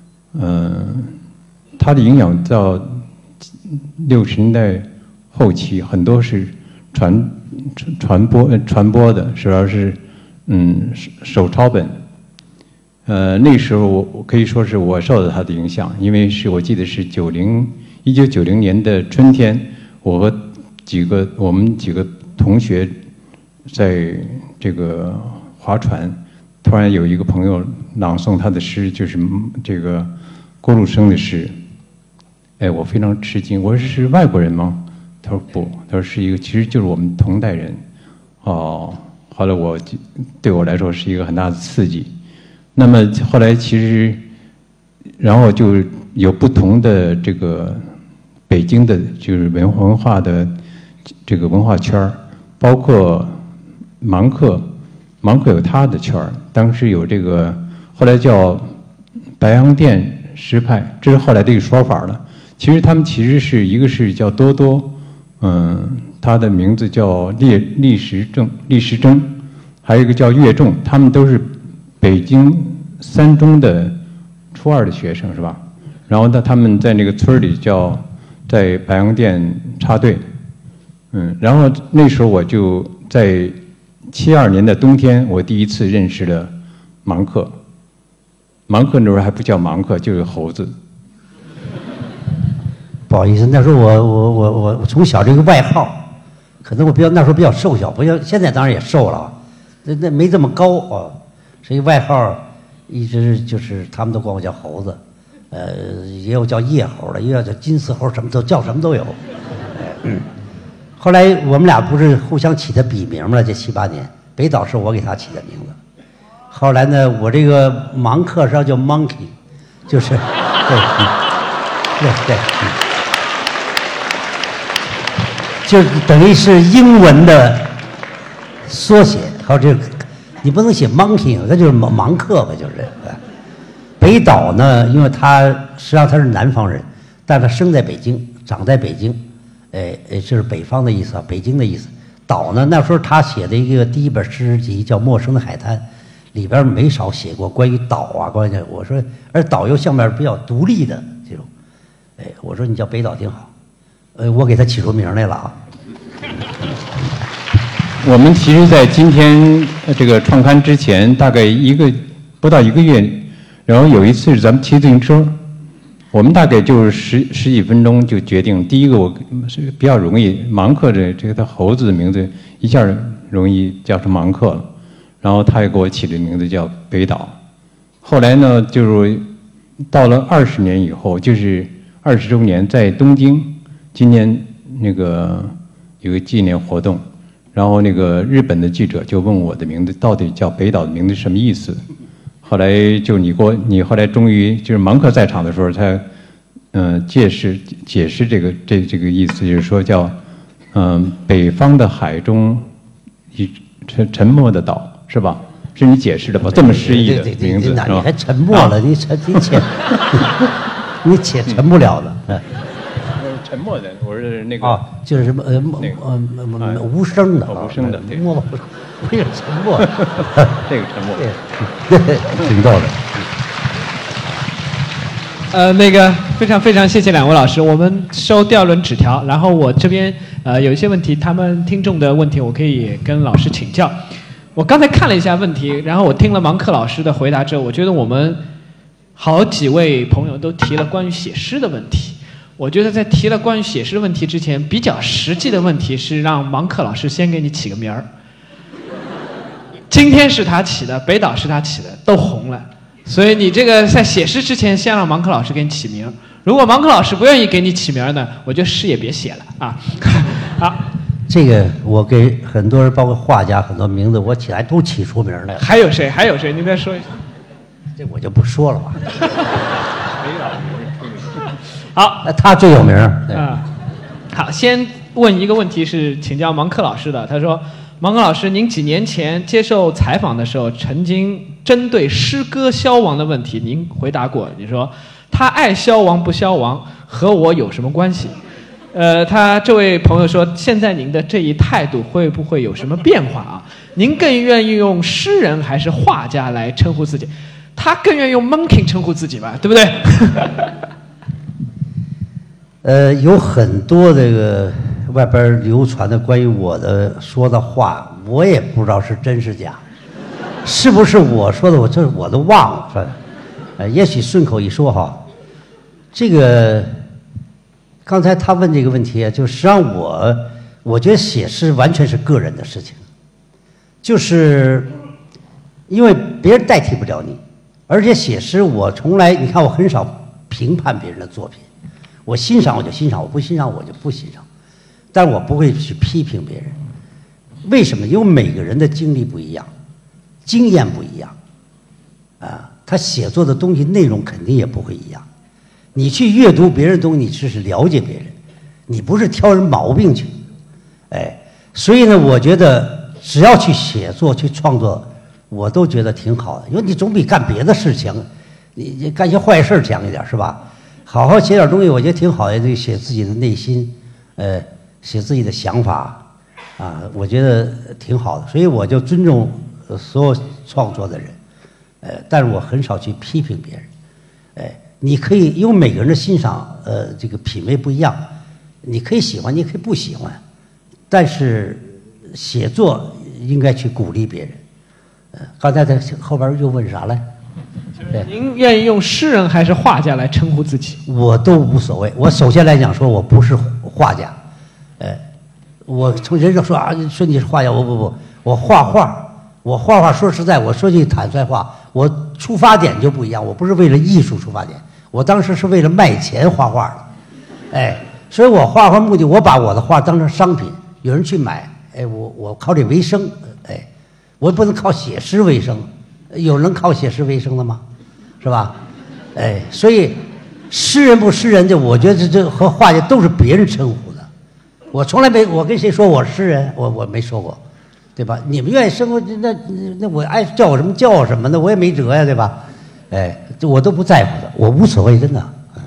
他的影响到60年代后期，很多是传播的，主要是手抄本。那时候我可以说是我受到他的影响，因为我记得是1990年的春天，我和我们几个同学在这个划船，突然有一个朋友朗诵他的诗，就是这个郭路生的诗。哎，我非常吃惊，我说是外国人吗？他说不，他说是一个，其实就是我们同代人。后来对我来说是一个很大的刺激。那么后来其实，然后就有不同的这个北京的，就是文化的这个文化圈，包括盲客有他的圈儿，当时有这个后来叫白洋淀诗派，这是后来这个说法了。其实他们其实是一个是叫多多，他的名字叫厉时珍，还有一个叫岳仲，他们都是北京3中的初2的学生，是吧？然后他们在那个村里在白洋淀插队，然后那时候我就在72年的冬天，我第一次认识了盲客。盲客那时候还不叫盲客，就是猴子。 不好意思，那时候我从小这个外号，可能我那时候比较瘦小，不像现在，当然也瘦了，那没这么高啊，所以外号一直就是他们都管我叫猴子，也有叫夜猴的，也有叫金丝猴，什么都有。后来我们俩不是互相起的笔名吗？这7、8年，北岛是我给他起的名字。后来呢，我这个盲客上叫 Monkey， 就是对。就等于是英文的缩写，还有这个，你不能写 monkey， 那就是盲客吧，就是。北岛呢，因为实际上他是南方人，但他生在北京，长在北京，这是北方的意思啊，北京的意思。岛呢，那时候他写的一个第一本诗集叫《陌生的海滩》，里边没少写过关于岛啊，关于我说，而岛又下面比较独立的这种，我说你叫北岛挺好。我给他起出名来了啊！ 我们其实，在今天这个创刊之前，大概不到一个月，然后有一次咱们骑自行车，我们大概就是十几分钟就决定，第一个我是比较容易，盲客这个他猴子的名字一下容易叫成盲客了，然后他也给我起了名字叫北岛。后来呢，就是到了20年以后，就是20周年，在东京。今年那个有个纪念活动，然后那个日本的记者就问我的名字到底叫北岛的名字什么意思？后来就你后来终于就是盲客在场的时候才解释这个意思，就是说叫北方的海中一沉默的岛，是吧？是你解释的吧？这么诗意的名字， 你还沉默了？你且沉不了的。 沉默的，我是那个就是什么无声的， 无声的，对， 不是沉默， 这个沉默， 对，挺逗的。那个非常非常谢谢2位老师，我们收第2轮纸条，然后我这边有一些问题，他们听众的问题，我可以跟老师请教。我刚才看了一下问题，然后我听了盲客老师的回答之后，我觉得我们好几位朋友都提了关于写诗的问题。我觉得在提了关于写诗问题之前，比较实际的问题是让盲客老师先给你起个名儿。今天是他起的，北岛是他起的，都红了。所以你这个在写诗之前，先让盲客老师给你起名。如果盲客老师不愿意给你起名呢，我觉得诗也别写了啊。好， 这个我给很多人，包括画家，很多名字我起来都起出名来了。 还有谁？还有谁？您再说一下。 这我就不说了吧。 好， 他最有名。 好，先问一个问题，是请教芒克老师的。他说，芒克老师，您几年前接受采访的时候，曾经针对诗歌消亡的问题，您回答过，你说他爱消亡不消亡和我有什么关系？他这位朋友说，现在您的这一态度会不会有什么变化啊？您更愿意用诗人还是画家来称呼自己？他更愿意用 monkey 称呼自己吧，对不对？ 有很多这个外边流传的关于我的说的话，我也不知道是真是假，是不是我说的？我都忘了，算了。也许顺口一说哈。这个刚才他问这个问题，就实际上我觉得写诗完全是个人的事情，就是因为别人代替不了你，而且写诗我从来你看我很少评判别人的作品。我欣赏我就欣赏，我不欣赏我就不欣赏，但我不会去批评别人。为什么？因为每个人的经历不一样，经验不一样，他写作的东西内容肯定也不会一样。你去阅读别人的东西，你是了解别人，你不是挑人毛病去。所以呢，我觉得只要去写作、去创作，我都觉得挺好的，因为你总比干别的事强，你干些坏事强一点，是吧？好好写点东西，我觉得挺好的。这写自己的内心，写自己的想法，我觉得挺好的。所以我就尊重所有创作的人，但是我很少去批评别人。你可以，因为每个人的欣赏，这个品味不一样，你可以喜欢，你可以不喜欢，但是写作应该去鼓励别人。刚才在后边又问啥来？ 您愿意用诗人还是画家来称呼自己？ 我都无所谓。我首先来讲说，我不是画家，我从人家说你是画家，我画画，我画画。说实在，我说句坦率话，我出发点就不一样。我不是为了艺术出发点，我当时是为了卖钱画画的，所以我画画目的，我把我的画当成商品，有人去买，我靠这为生，我不能靠写诗为生。有人靠写诗为生的吗？是吧？所以诗人不诗人，我觉得这和画家都是别人称呼的。我从来没，我跟谁说我是诗人，我没说过，对吧？你们愿意生活，那我爱叫我什么叫我什么的，我也没辙呀，对吧？我都不在乎的，我无所谓，真的。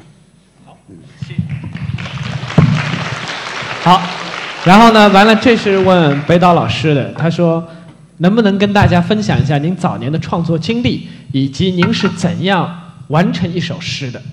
好，然后呢，完了，这是问北岛老师的，他说，能不能跟大家分享一下您早年的创作经历，以及您是怎样完成一首诗的？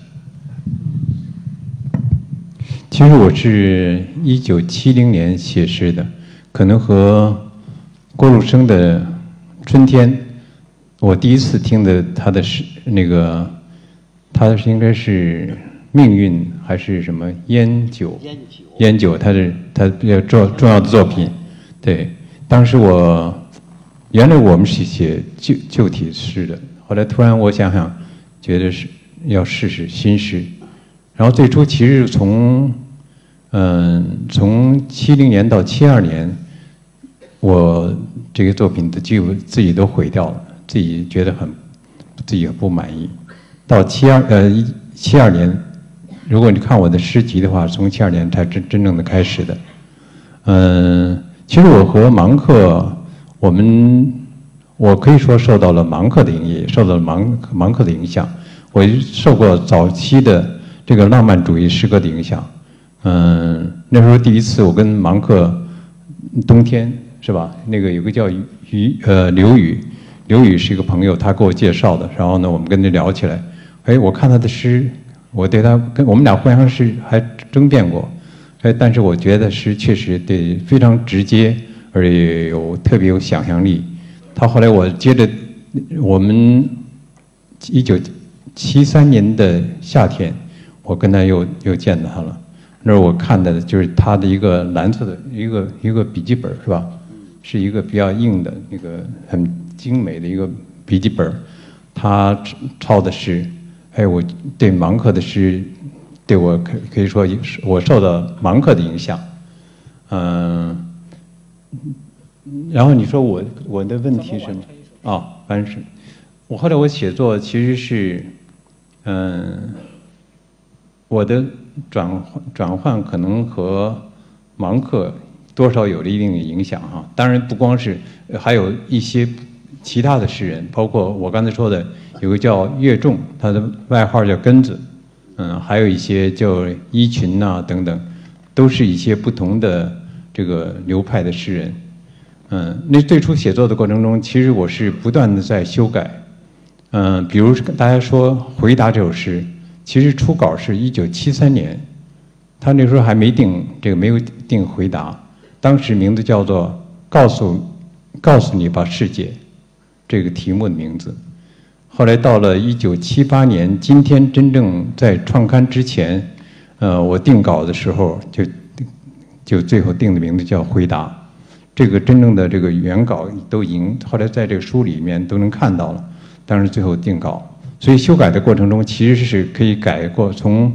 其实我是1970年写诗的，可能和郭路生的《春天》，我第一次听的他的诗，他应该是命运还是什么烟酒，他比较重要的作品。对，当时原来我们是写旧体诗的，后来突然我想想，觉得是要试试新诗。然后最初其实从70年到72年，我这个作品的自己都毁掉了，自己觉得自己很不满意。到72年，如果你看我的诗集的话，从72年才真正的开始的。其实我和芒克。我可以说受到了芒克的影响，也受到了芒克的影响。我受过早期的这个浪漫主义诗歌的影响。那时候第一次我跟芒克冬天是吧？那个有个叫刘宇是一个朋友，他给我介绍的。然后呢，我们跟他聊起来。我看他的诗，我对他我们俩互相是还争辩过。但是我觉得诗确实对非常直接。而且特别有想象力。他后来我接着我们1973年的夏天，我跟他又见到他了。那时候我看的就是他的一个蓝色的一个笔记本，是吧？是一个比较硬的那个很精美的一个笔记本，他抄的诗。我对芒克的诗，对我可以说我受到芒克的影响。 然后你说我的问题是什么？哦，反正是我后来我写作其实是，我的转换可能和芒克多少有了一定的影响哈。当然不光是，还有一些其他的诗人，包括我刚才说的有个叫岳仲，他的外号叫根子，还有一些叫伊群呐等等，都是一些不同的这个流派的诗人。那最初写作的过程中，其实我是不断的在修改。比如大家说《回答》这首诗，其实初稿是1973年，他那时候还没有定回答，当时名字叫做告诉你吧世界，这个题目的名字。后来到了1978年，今天真正在创刊之前，我定稿的时候就最后定的名字叫回答。这个真正的这个原稿都已经后来在这个书里面都能看到了，当然最后定稿。所以修改的过程中其实是可以改过，从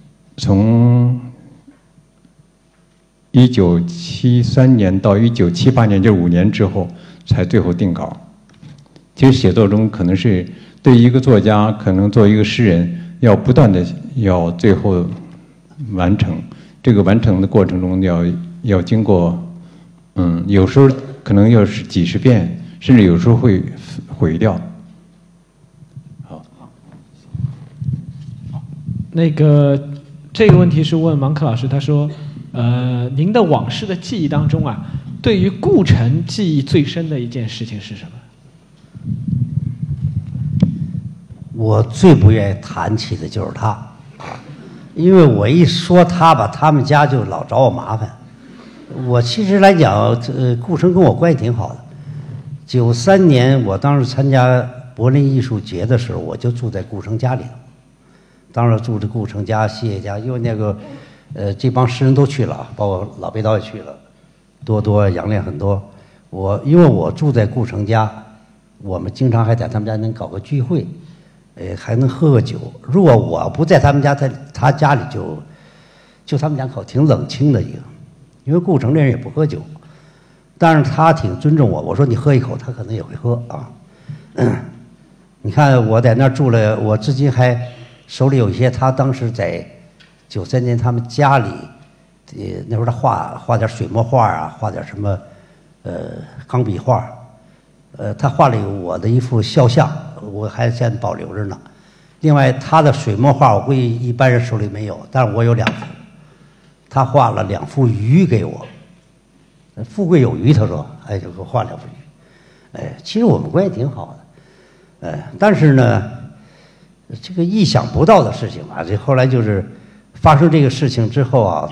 1973年到1978年，就5年之后才最后定稿。其实写作中可能是对一个作家，可能作为一个诗人，要不断的要最后完成。这个完成的过程中要经过，有时候可能要是几十遍，甚至有时候会毁掉。好， 这个问题是问芒克老师，他说，您的往事的记忆当中啊，对于顾城记忆最深的一件事情是什么？ 我最不愿意谈起的就是他，因为我一说他吧，他们家就老找我麻烦。我其实来讲，顾城跟我关系挺好的。93年我当时参加柏林艺术节的时候，我就住在顾城家里头。当时住在顾城家、谢谢家，因为那个，这帮诗人都去了，包括老北岛也去了，多多、杨炼很多。因为我住在顾城家，我们经常还在他们家能搞个聚会，还能喝个酒。如果我不在他们家，在他家里就他们两口挺冷清的一个，因为顾城这人也不喝酒，但是他挺尊重我。我说你喝一口，他可能也会喝啊。你看我在那儿住了，我至今还手里有一些他当时在93年他们家里，那时候他画点水墨画啊，画点什么钢笔画，他画了我的一幅肖像，我还现在保留着呢。另外他的水墨画我估计一般人手里没有，但是我有2幅。他画了2幅鱼给我，富贵有余，他说，就给我画2幅鱼。其实我们关系挺好的，但是呢，这个意想不到的事情啊，这后来就是发生这个事情之后啊，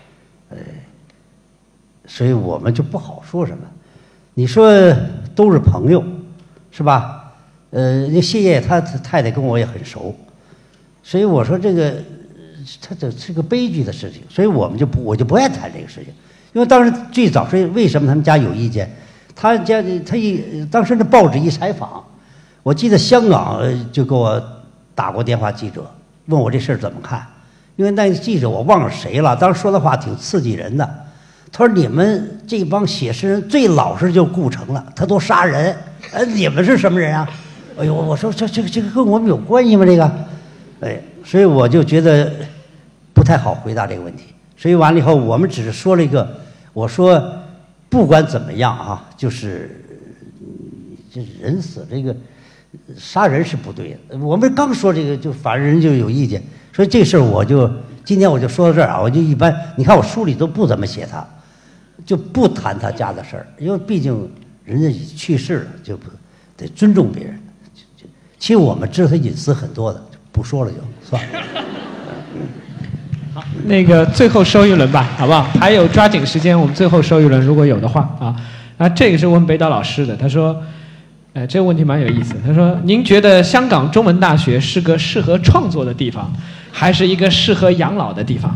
所以我们就不好说什么。你说都是朋友，是吧？那谢烨他太太跟我也很熟，所以我说这个。这是个悲剧的事情，所以我就不爱谈这个事情，因为当时最早是为什么他们家有意见，当时的报纸一采访，我记得香港就给我打过电话，记者问我这事儿怎么看，因为那个记者我忘了谁了，当时说的话挺刺激人的，他说你们这帮写诗人最老实就顾城了，他都杀人，你们是什么人啊？哎呦，我说这个跟我们有关系吗？这个，所以我就觉得不太好回答这个问题。所以完了以后，我们只是说了一个，我说不管怎么样啊，就是人死这个杀人是不对的。我们刚说这个，就反正人就有意见，所以这事儿今天我就说到这儿啊。我就一般，你看我书里都不怎么写他，就不谈他家的事儿，因为毕竟人家已去世了，就不得尊重别人。其实我们知道他隐私很多的，不说了就算了。 好，最后收一轮吧，好不好？还有抓紧时间，我们最后收一轮，如果有的话啊。这个是问北岛老师的，他说，这个问题蛮有意思。他说，您觉得香港中文大学是个适合创作的地方，还是一个适合养老的地方？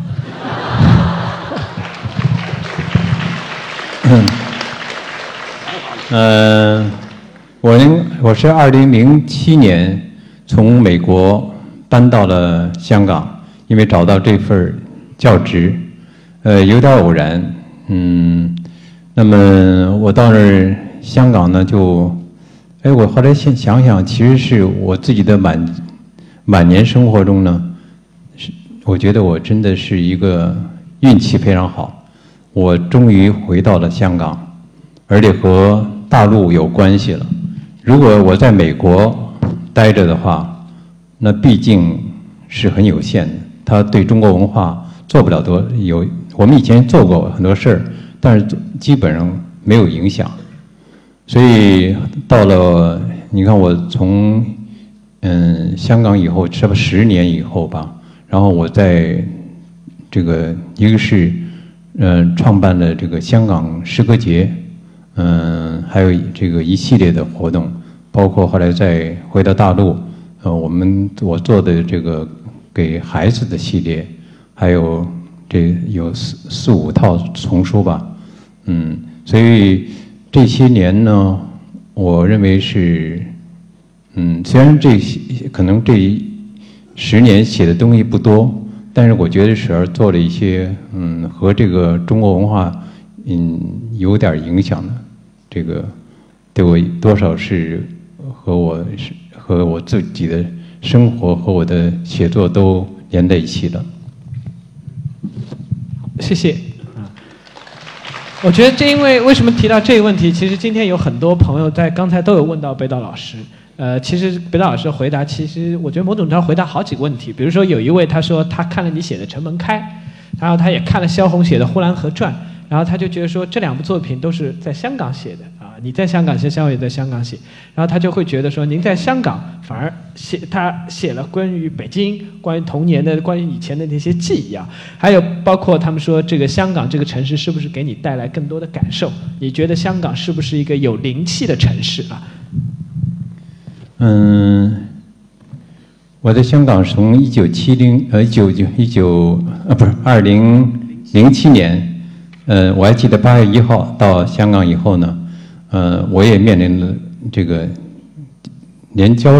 我是2007年从美国搬到了香港，因为找到这份教职，有点偶然。 那么我到那儿香港呢，我后来想想，其实是我自己的晚年生活中呢，我觉得我真的是一个运气非常好，我终于回到了香港，而且和大陆有关系了。如果我在美国待着的话，那毕竟是很有限的，它对中国文化做不了多有。我们以前做过很多事儿，但是基本上没有影响。所以到了，你看我从香港以后，差不多10年以后吧，然后我在这个一个是创办了这个香港诗歌节，还有这个一系列的活动，包括后来再回到大陆，我做的这个给孩子的系列，还有这有4、5套丛书吧，所以这些年呢，我认为是，虽然可能这10年写的东西不多，但是我觉得是做了一些和这个中国文化有点影响的，这个对我多少是和我自己的生活和我的写作都连在一起的。 谢谢。我觉得因为什么提到这个问题，其实今天有很多朋友在刚才都有问到北岛老师。其实北岛老师的回答，其实我觉得某种程度上回答好几个问题。比如说有一位他说他看了你写的《城门开》，然后他也看了萧红写的《呼兰河传》，然后他就觉得说这2部作品都是在香港写的啊，你在香港写，萧红也在香港写，然后他就会觉得说您在香港反而他写了关于北京、关于童年的、关于以前的那些记忆啊，还有包括他们说这个香港这个城市是不是给你带来更多的感受？你觉得香港是不是一个有灵气的城市啊？ 我在香港是从2007年，我还记得8月1号到香港以后呢，我也面临了这个连教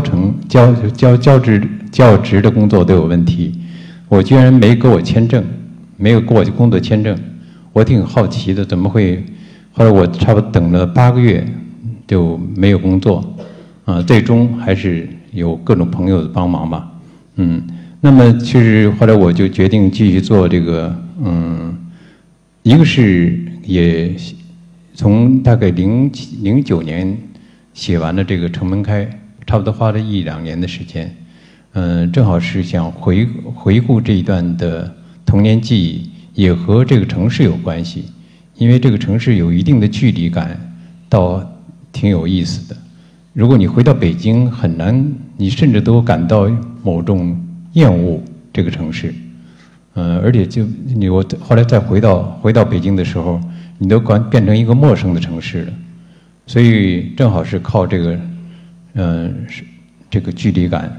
职的工作都有问题，我居然没给我签证，没有给我工作签证，我挺好奇的，怎么会？后来我差不多等了8个月就没有工作。最终还是有各种朋友的帮忙吧，那么其实后来我就决定继续做这个，一个是也从大概09年写完了这个《城门开》，差不多花了1、2年的时间，正好是想回顾这一段的童年记忆，也和这个城市有关系，因为这个城市有一定的距离感，倒挺有意思的。如果你回到北京，很难，你甚至都感到某种厌恶这个城市，而且我后来再回到北京的时候，你都变成一个陌生的城市了，所以正好是靠这个，这个距离感。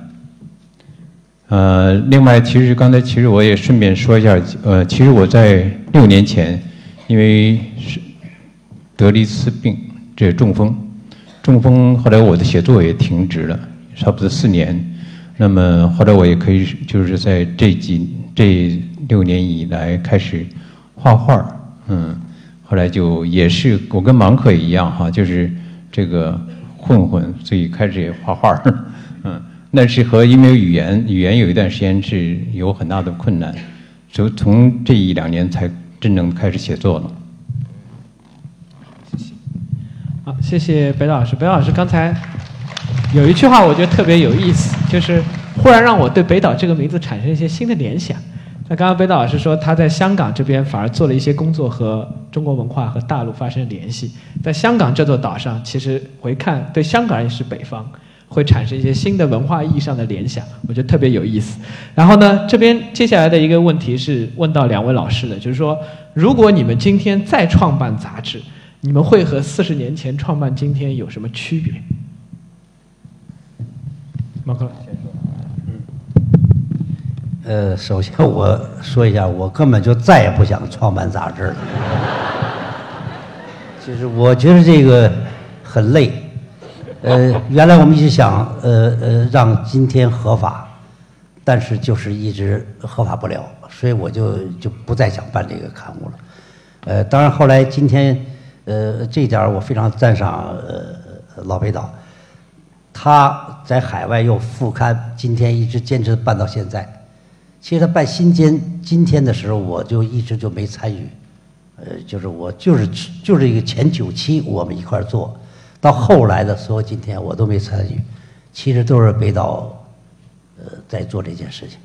另外，刚才我也顺便说一下，其实我在6年前，因为是得了一次病，这中风。后来我的写作也停止了，差不多4年。那么后来我也可以就是在这6年以来开始画画，后来就也是我跟芒克一样哈，就是这个混，所以开始也画画，那是因为语言有一段时间是有很大的困难，所以从这1、2年才真正开始写作了。 好，谢谢北岛老师。北岛老师刚才有一句话我觉得特别有意思，就是忽然让我对北岛这个名字产生一些新的联想。那刚刚北岛老师说他在香港这边反而做了一些工作和中国文化和大陆发生联系，在香港这座岛上，其实回看对香港人是北方，会产生一些新的文化意义上的联想，我觉得特别有意思。然后呢，这边接下来的一个问题是问到2位老师的，就是说如果你们今天再创办杂志，你们会和40年前创办今天有什么区别？马克首先我说一下，我根本就再也不想创办杂志了。就是我觉得这个很累。原来我们一直想让今天合法，但是就是一直合法不了，所以我就不再想办这个刊物了。当然后来今天这一点我非常赞赏老北岛，他在海外又副刊，今天一直坚持办到现在。其实他办今天的时候，我就一直就没参与，就是我就是一个前9期我们一块儿做，到后来的所有今天我都没参与，其实都是北岛在做这件事情，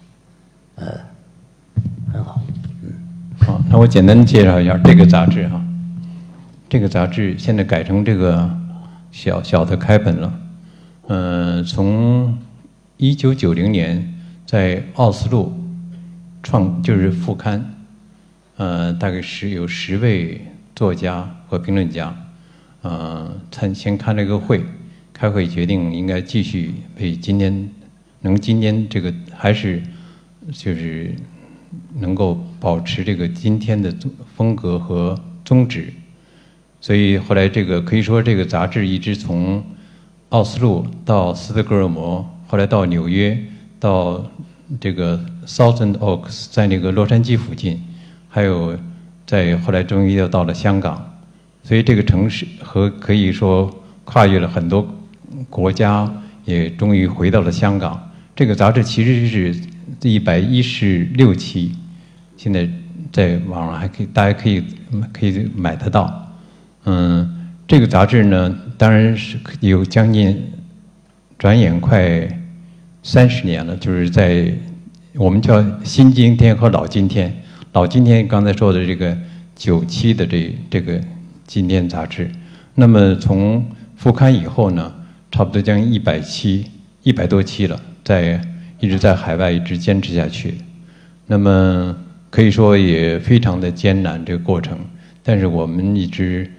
很好。 好，那我简单介绍一下这个杂志哈。这个杂志现在改成这个小的开本了，从1990年在奥斯陆就是副刊，大概有10位作家和评论家，先开了一个会，开会决定应该继续为今天这个还是就是能够保持这个今天的风格和宗旨。所以后来可以说这个杂志一直从奥斯陆到斯德哥尔摩，后来到纽约，到这个 Thousand Oaks 在那个洛杉矶附近，还有后来终于又到了香港。所以这个城市可以说跨越了很多国家，也终于回到了香港。这个杂志其实是116期，现在在网上大家可以买得到。这个杂志呢，当然是有将近转眼快30年了，就是在我们叫新今天和老今天。老今天刚才说的这个9期的这个今天杂志，那么从复刊以后呢，差不多将近100多期了，一直在海外一直坚持下去。那么可以说也非常的艰难这个过程，但是我们一直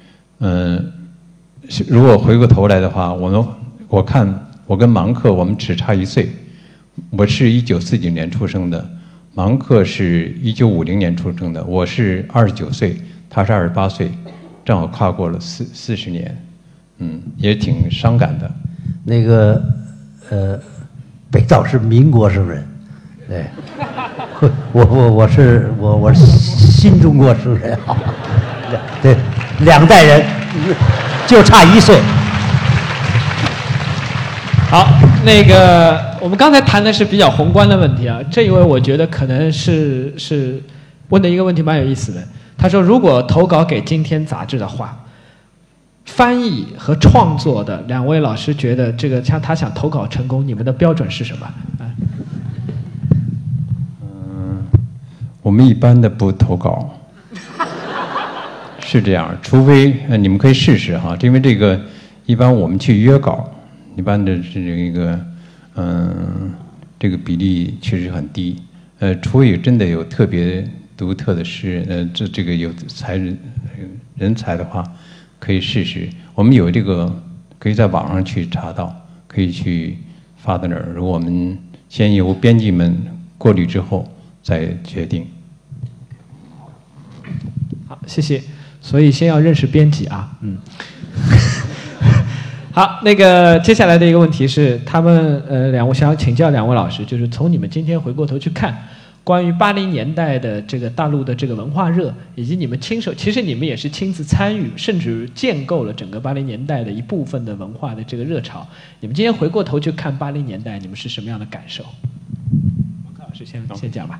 如果回过头来的话，我看我跟芒克我们只差1岁，我是1949年出生的，芒克是1950年出生的，我是29岁，他是28岁，正好跨过了40年，也挺伤感的。 那个北岛是民国生人，对，我是新中国生人，好，对，2代人就差1岁。 好，我们刚才谈的是比较宏观的问题啊，这一位我觉得可能是问的一个问题蛮有意思的。他说，如果投稿给今天杂志的话，翻译和创作的2位老师觉得他想投稿成功，你们的标准是什么？ 我们一般的不投稿，是这样，除非你们可以试试哈，因为一般我们去约稿，一般的是这个比例确实很低，除非真的有特别独特的诗人，这个有人才的话，可以试试。我们有可以在网上去查到，可以去发到那儿。如果我们先由编辑们过滤之后再决定。 好，谢谢。所以先要认识编辑啊，好，接下来的一个问题是，他们我想请教2位老师，就是从你们今天回过头去看，关于80年代的大陆的文化热，以及你们其实你们也是亲自参与，甚至建构了整个80年代的一部分的文化的热潮。你们今天回过头去看80年代，你们是什么样的感受？王克老师先讲吧。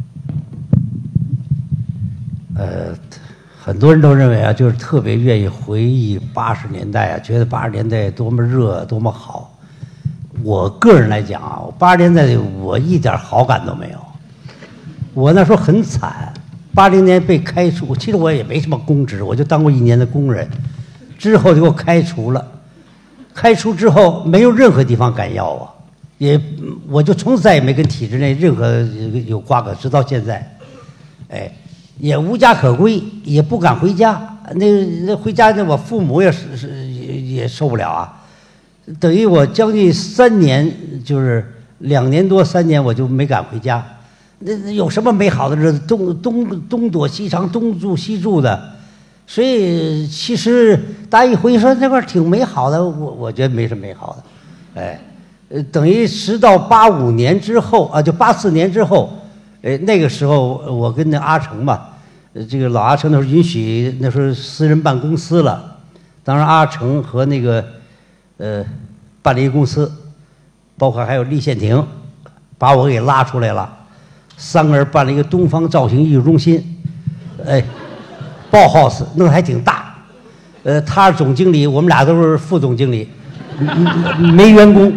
很多人都认为啊，就是特别愿意回忆80年代啊，觉得80年代多么热，多么好。我个人来讲啊，80年代我一点好感都没有。我那时候很惨，80年被开除，其实我也没什么公职，我就当过1年的工人，之后就给我开除了。开除之后，没有任何地方敢要我，我就从此再也没跟体制内任何有瓜葛，直到现在，也无家可归，也不敢回家。那回家，我父母也受不了啊。等于我将近3年，就是2年多3年，我就没敢回家。那有什么美好的日子？东躲西藏，东住西住的。所以其实大家一回忆说那块挺美好的，我觉得没什么美好的。等于直到85年之后啊，就84年之后。那个时候我跟那阿成嘛， 这个老阿成那时候允许那时候私人办公司了，当时阿成和那个办了一个公司，包括还有厉宪廷，把我给拉出来了，3个人办了一个东方造型艺术中心，Bauhaus 弄得还挺大，他是总经理，我们俩都是副总经理，没员工，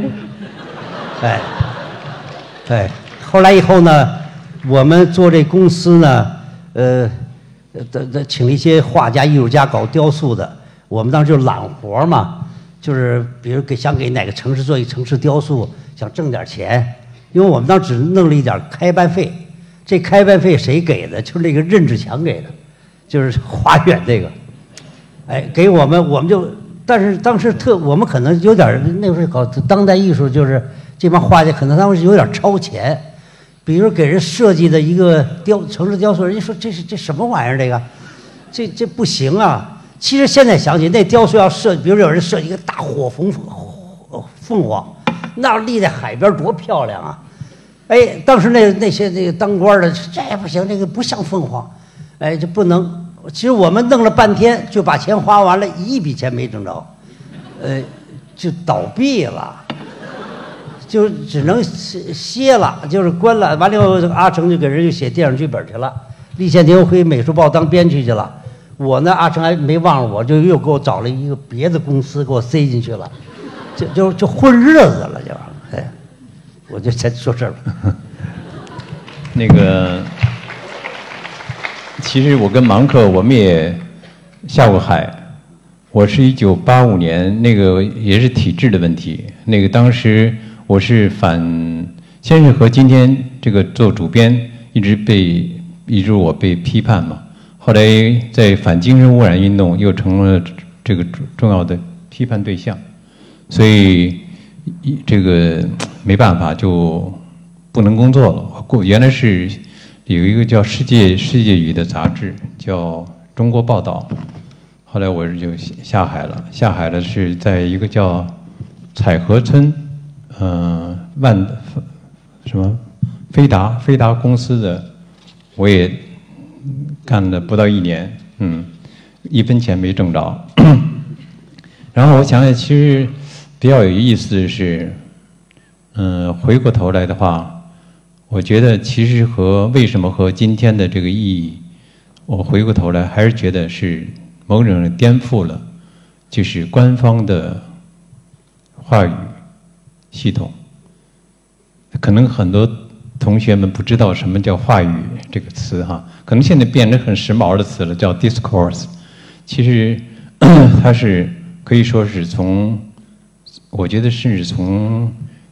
后来以后呢，我们做这公司呢，请了一些画家、艺术家搞雕塑的，我们当时就揽活嘛，就是比如想给哪个城市做一城市雕塑，想挣点钱，因为我们当时只弄了一点开办费，这开办费谁给的？就是那个任志强给的，就是花园这个，给我们就，但是当时我们可能有点那时候搞当代艺术，就是这帮画家可能当时有点超前。比如给人设计的一个城市雕塑，人家说这什么玩意儿？这不行啊！其实现在想起那雕塑要设计，比如有人设计一个大火凤凰，那立在海边多漂亮啊！当时那些当官的这不行，这个不像凤凰，这不能。其实我们弄了半天就把钱花完了，一笔钱没挣着，就倒闭了。就只能歇了，就是关了。完了以后，阿成就给人就写电影剧本去了，厉宪廷回美术报当编剧去了。我呢，阿成还没忘了我，就又给我找了一个别的公司给我塞进去了，就混日子了，就我就先说这儿吧。 那个，其实我跟芒克我们也下过海。我是1985年，那个也是体制的问题。那个当时。我是先是和今天这个做主编一直我被批判嘛，后来在反精神污染运动又成了这个重要的批判对象，所以这个没办法就不能工作了。原来是有一个叫世界语的杂志叫《中国报道》，后来我就下海了是在一个叫彩河村。飞达公司的，我也干了不到1年，1分钱没挣着。然后我想想，其实比较有意思的是，回过头来的话，我觉得其实为什么和今天的这个意义，我回过头来还是觉得是某种颠覆了，就是官方的话语系统。可能很多同学们不知道什么叫话语这个词哈，可能现在变成很时髦的词了，叫 discourse。其实它是可以说是我觉得是从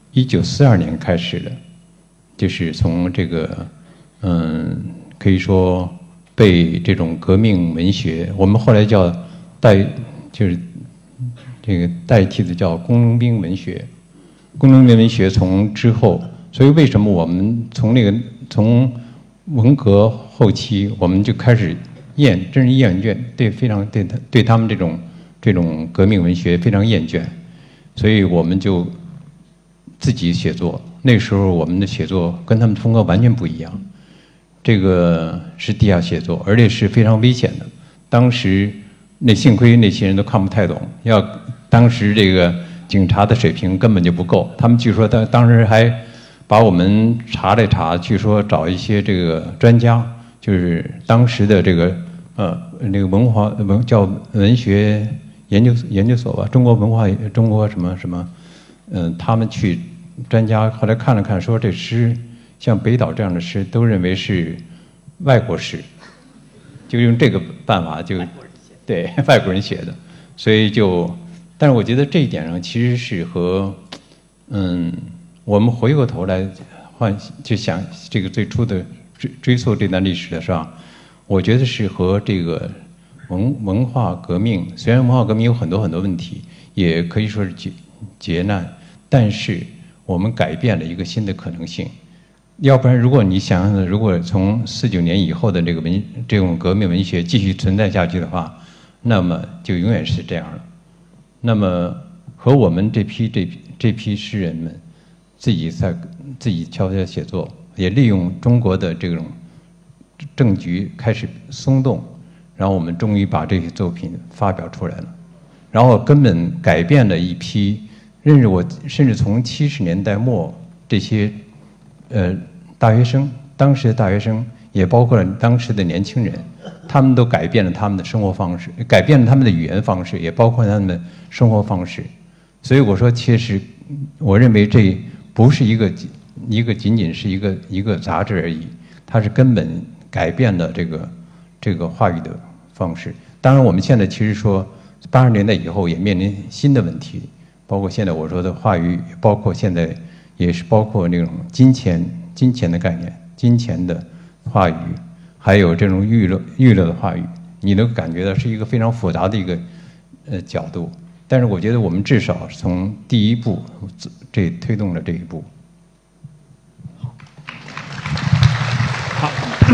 1942年开始的，就是从这个可以说被这种革命文学，我们后来叫就是这个代替的叫工农兵文学。工农兵文学从之后，所以为什么我们从文革后期我们就开始真是厌倦，对他们这种革命文学非常厌倦，所以我们就自己写作。那时候我们的写作跟他们风格完全不一样，这个是地下写作，而且是非常危险的。当时幸亏那些人都看不太懂，当时这个警察的水平根本就不够，他们据说当时还把我们查了查，据说找一些这个专家，就是当时的这个那个叫文学研究所吧，中国什么他们去专家后来看了看，说这诗像北岛这样的诗都认为是外国诗，就用这个办法对外国人写的，所以但是我觉得这一点上其实是和我们回过头来就想这个最初的追溯这段历史的时候，我觉得是和这个文化革命，虽然文化革命有很多很多问题，也可以说是劫难，但是我们改变了一个新的可能性。要不然，如果你想想，如果从49年以后的这种革命文学继续存在下去的话，那么就永远是这样了。那么和我们这批诗人们自己悄悄写作，也利用中国的这政局开始松动，然后我们终于把这些作品发表出来了，然后根本改变了一批认识我，甚至从70年代末这些大学生，当时的大学生，也包括了当时的年轻人，他们都改变了他们的生活方式，改变了他们的语言方式，也包括他们的生活方式。所以我说，其实我认为这不是一个仅仅是一个杂志而已，它是根本改变了这个话语的方式。当然，我们现在其实说80年代以后也面临新的问题，包括现在我说的话语，包括现在也是包括那种金钱的概念，金钱的话语，还有这种娱乐的话语，你能感觉到是一个非常复杂的一个角度。但是我觉得我们至少从第一步推动了这一步。 好，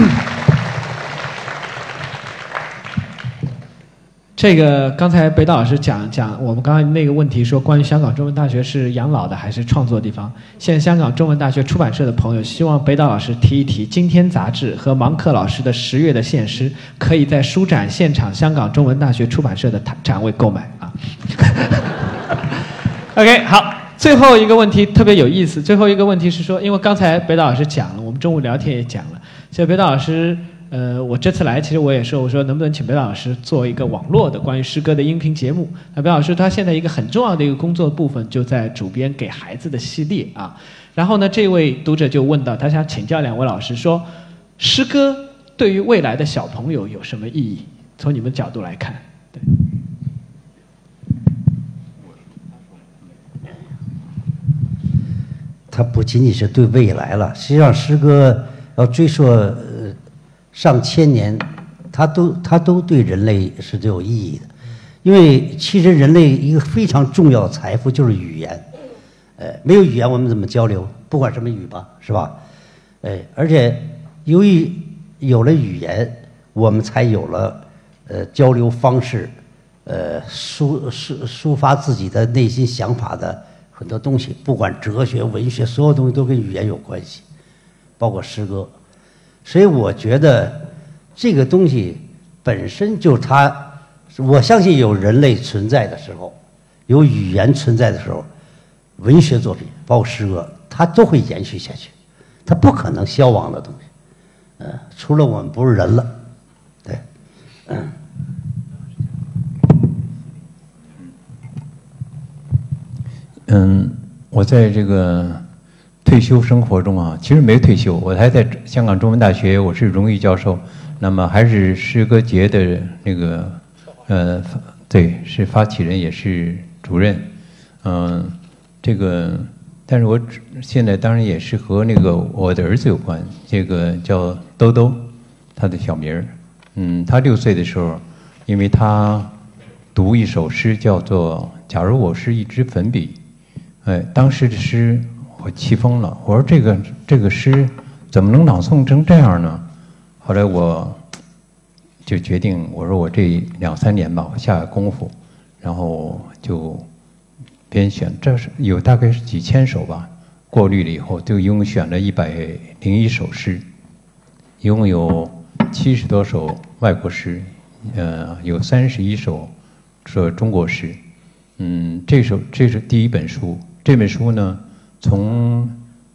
这个刚才北岛老师讲我们刚才那个问题，说关于香港中文大学是养老的还是创作地方。现在香港中文大学出版社的朋友希望北岛老师提一提《今天》杂志和芒克老师的10月的献诗，可以在书展现场香港中文大学出版社的展位购买啊。OK， 好，最后一个问题特别有意思。最后一个问题是说，因为刚才北岛老师讲了，我们中午聊天也讲了，所以北岛老师。我这次来，其实我也说，我说能不能请北岛老师做一个网络的关于诗歌的音频节目？那北岛老师他现在一个很重要的一个工作部分就在主编给孩子的系列啊。然后呢，这位读者就问到，他想请教2位老师说，诗歌对于未来的小朋友有什么意义？从你们角度来看，对。 它不仅仅是对未来了，实际上诗歌要追溯上千年，它都对人类是最有意义的，因为其实人类一个非常重要的财富就是语言，没有语言我们怎么交流？不管什么语吧，是吧？而且由于有了语言，我们才有了交流方式，抒发自己的内心想法的很多东西，不管哲学、文学，所有东西都跟语言有关系，包括诗歌。所以我觉得这个东西本身就我相信有人类存在的时候，有语言存在的时候，文学作品包括诗歌，它都会延续下去，它不可能消亡的东西。除了我们不是人了，对， 我在这个退休生活中啊，其实没退休，我还在香港中文大学，我是荣誉教授，那么还是诗歌节的那个对，是发起人也是主任，这个，但是我现在当然也是和那个我的儿子有关，这个叫兜兜，他的小名儿，他6岁的时候，因为他读一首诗叫做《假如我是一支粉笔》，当时的诗我气疯了，我说这个诗怎么能朗诵成这样呢？后来我就决定，我说我这2、3年吧，我下功夫，然后就编选，这是有大概是几千首吧，过滤了以后，就一共选了101首诗，一共有70多首外国诗，有31首是中国诗，这是第一本书，这本书呢，从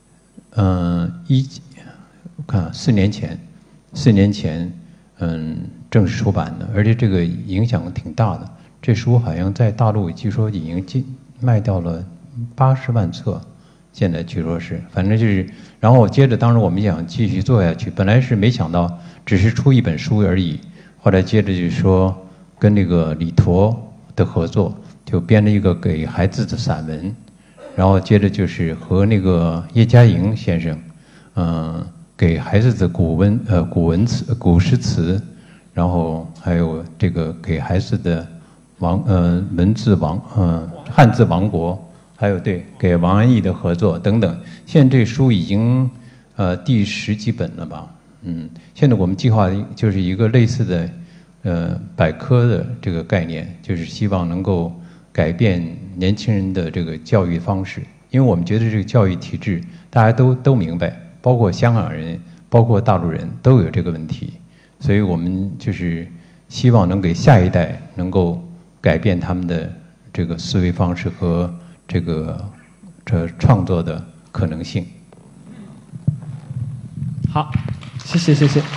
我看4年前，正式出版的，而且这个影响挺大的。这书好像在大陆据说已经卖掉了80万册，现在据说是，反正就是，然后接着，当时我们想继续做下去，本来是没想到只是出一本书而已，后来接着就说跟那个李陀的合作，就编了一个给孩子的散文，然后接着就是和那个叶嘉莹先生，给孩子的古诗词，然后还有这个给孩子的汉字王国，还有对给王安忆的合作等等。现在这书已经第10几本了吧？现在我们计划就是一个类似的百科的这个概念，就是希望能够改变年轻人的这个教育方式，因为我们觉得这个教育体制大家都明白，包括香港人， 包括大陆人都有这个问题，所以我们就是希望能给下一代能够改变他们的这个思维方式和这创作的可能性。 好，谢谢谢谢。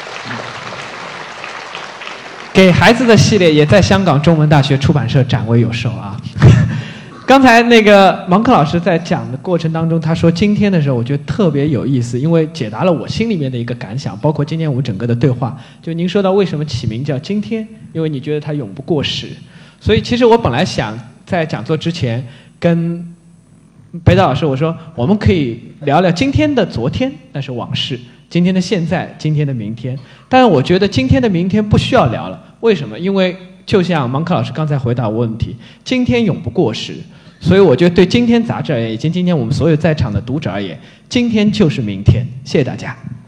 给孩子的系列也在香港中文大学出版社展位有售啊。刚才那个芒克老师在讲的过程当中，他说今天的时候，我觉得特别有意思，因为解答了我心里面的一个感想，包括今天我们整个的对话。就您说到为什么起名叫今天，因为你觉得它永不过时。所以其实我本来想在讲座之前跟北岛老师我说，我们可以聊聊今天的昨天，那是往事；今天的现在，今天的明天。但是我觉得今天的明天不需要聊了，为什么？因为就像芒克老师刚才回答我问题，今天永不过时。所以我觉得对今天杂志而言，以及今天我们所有在场的读者而言，今天就是明天。谢谢大家。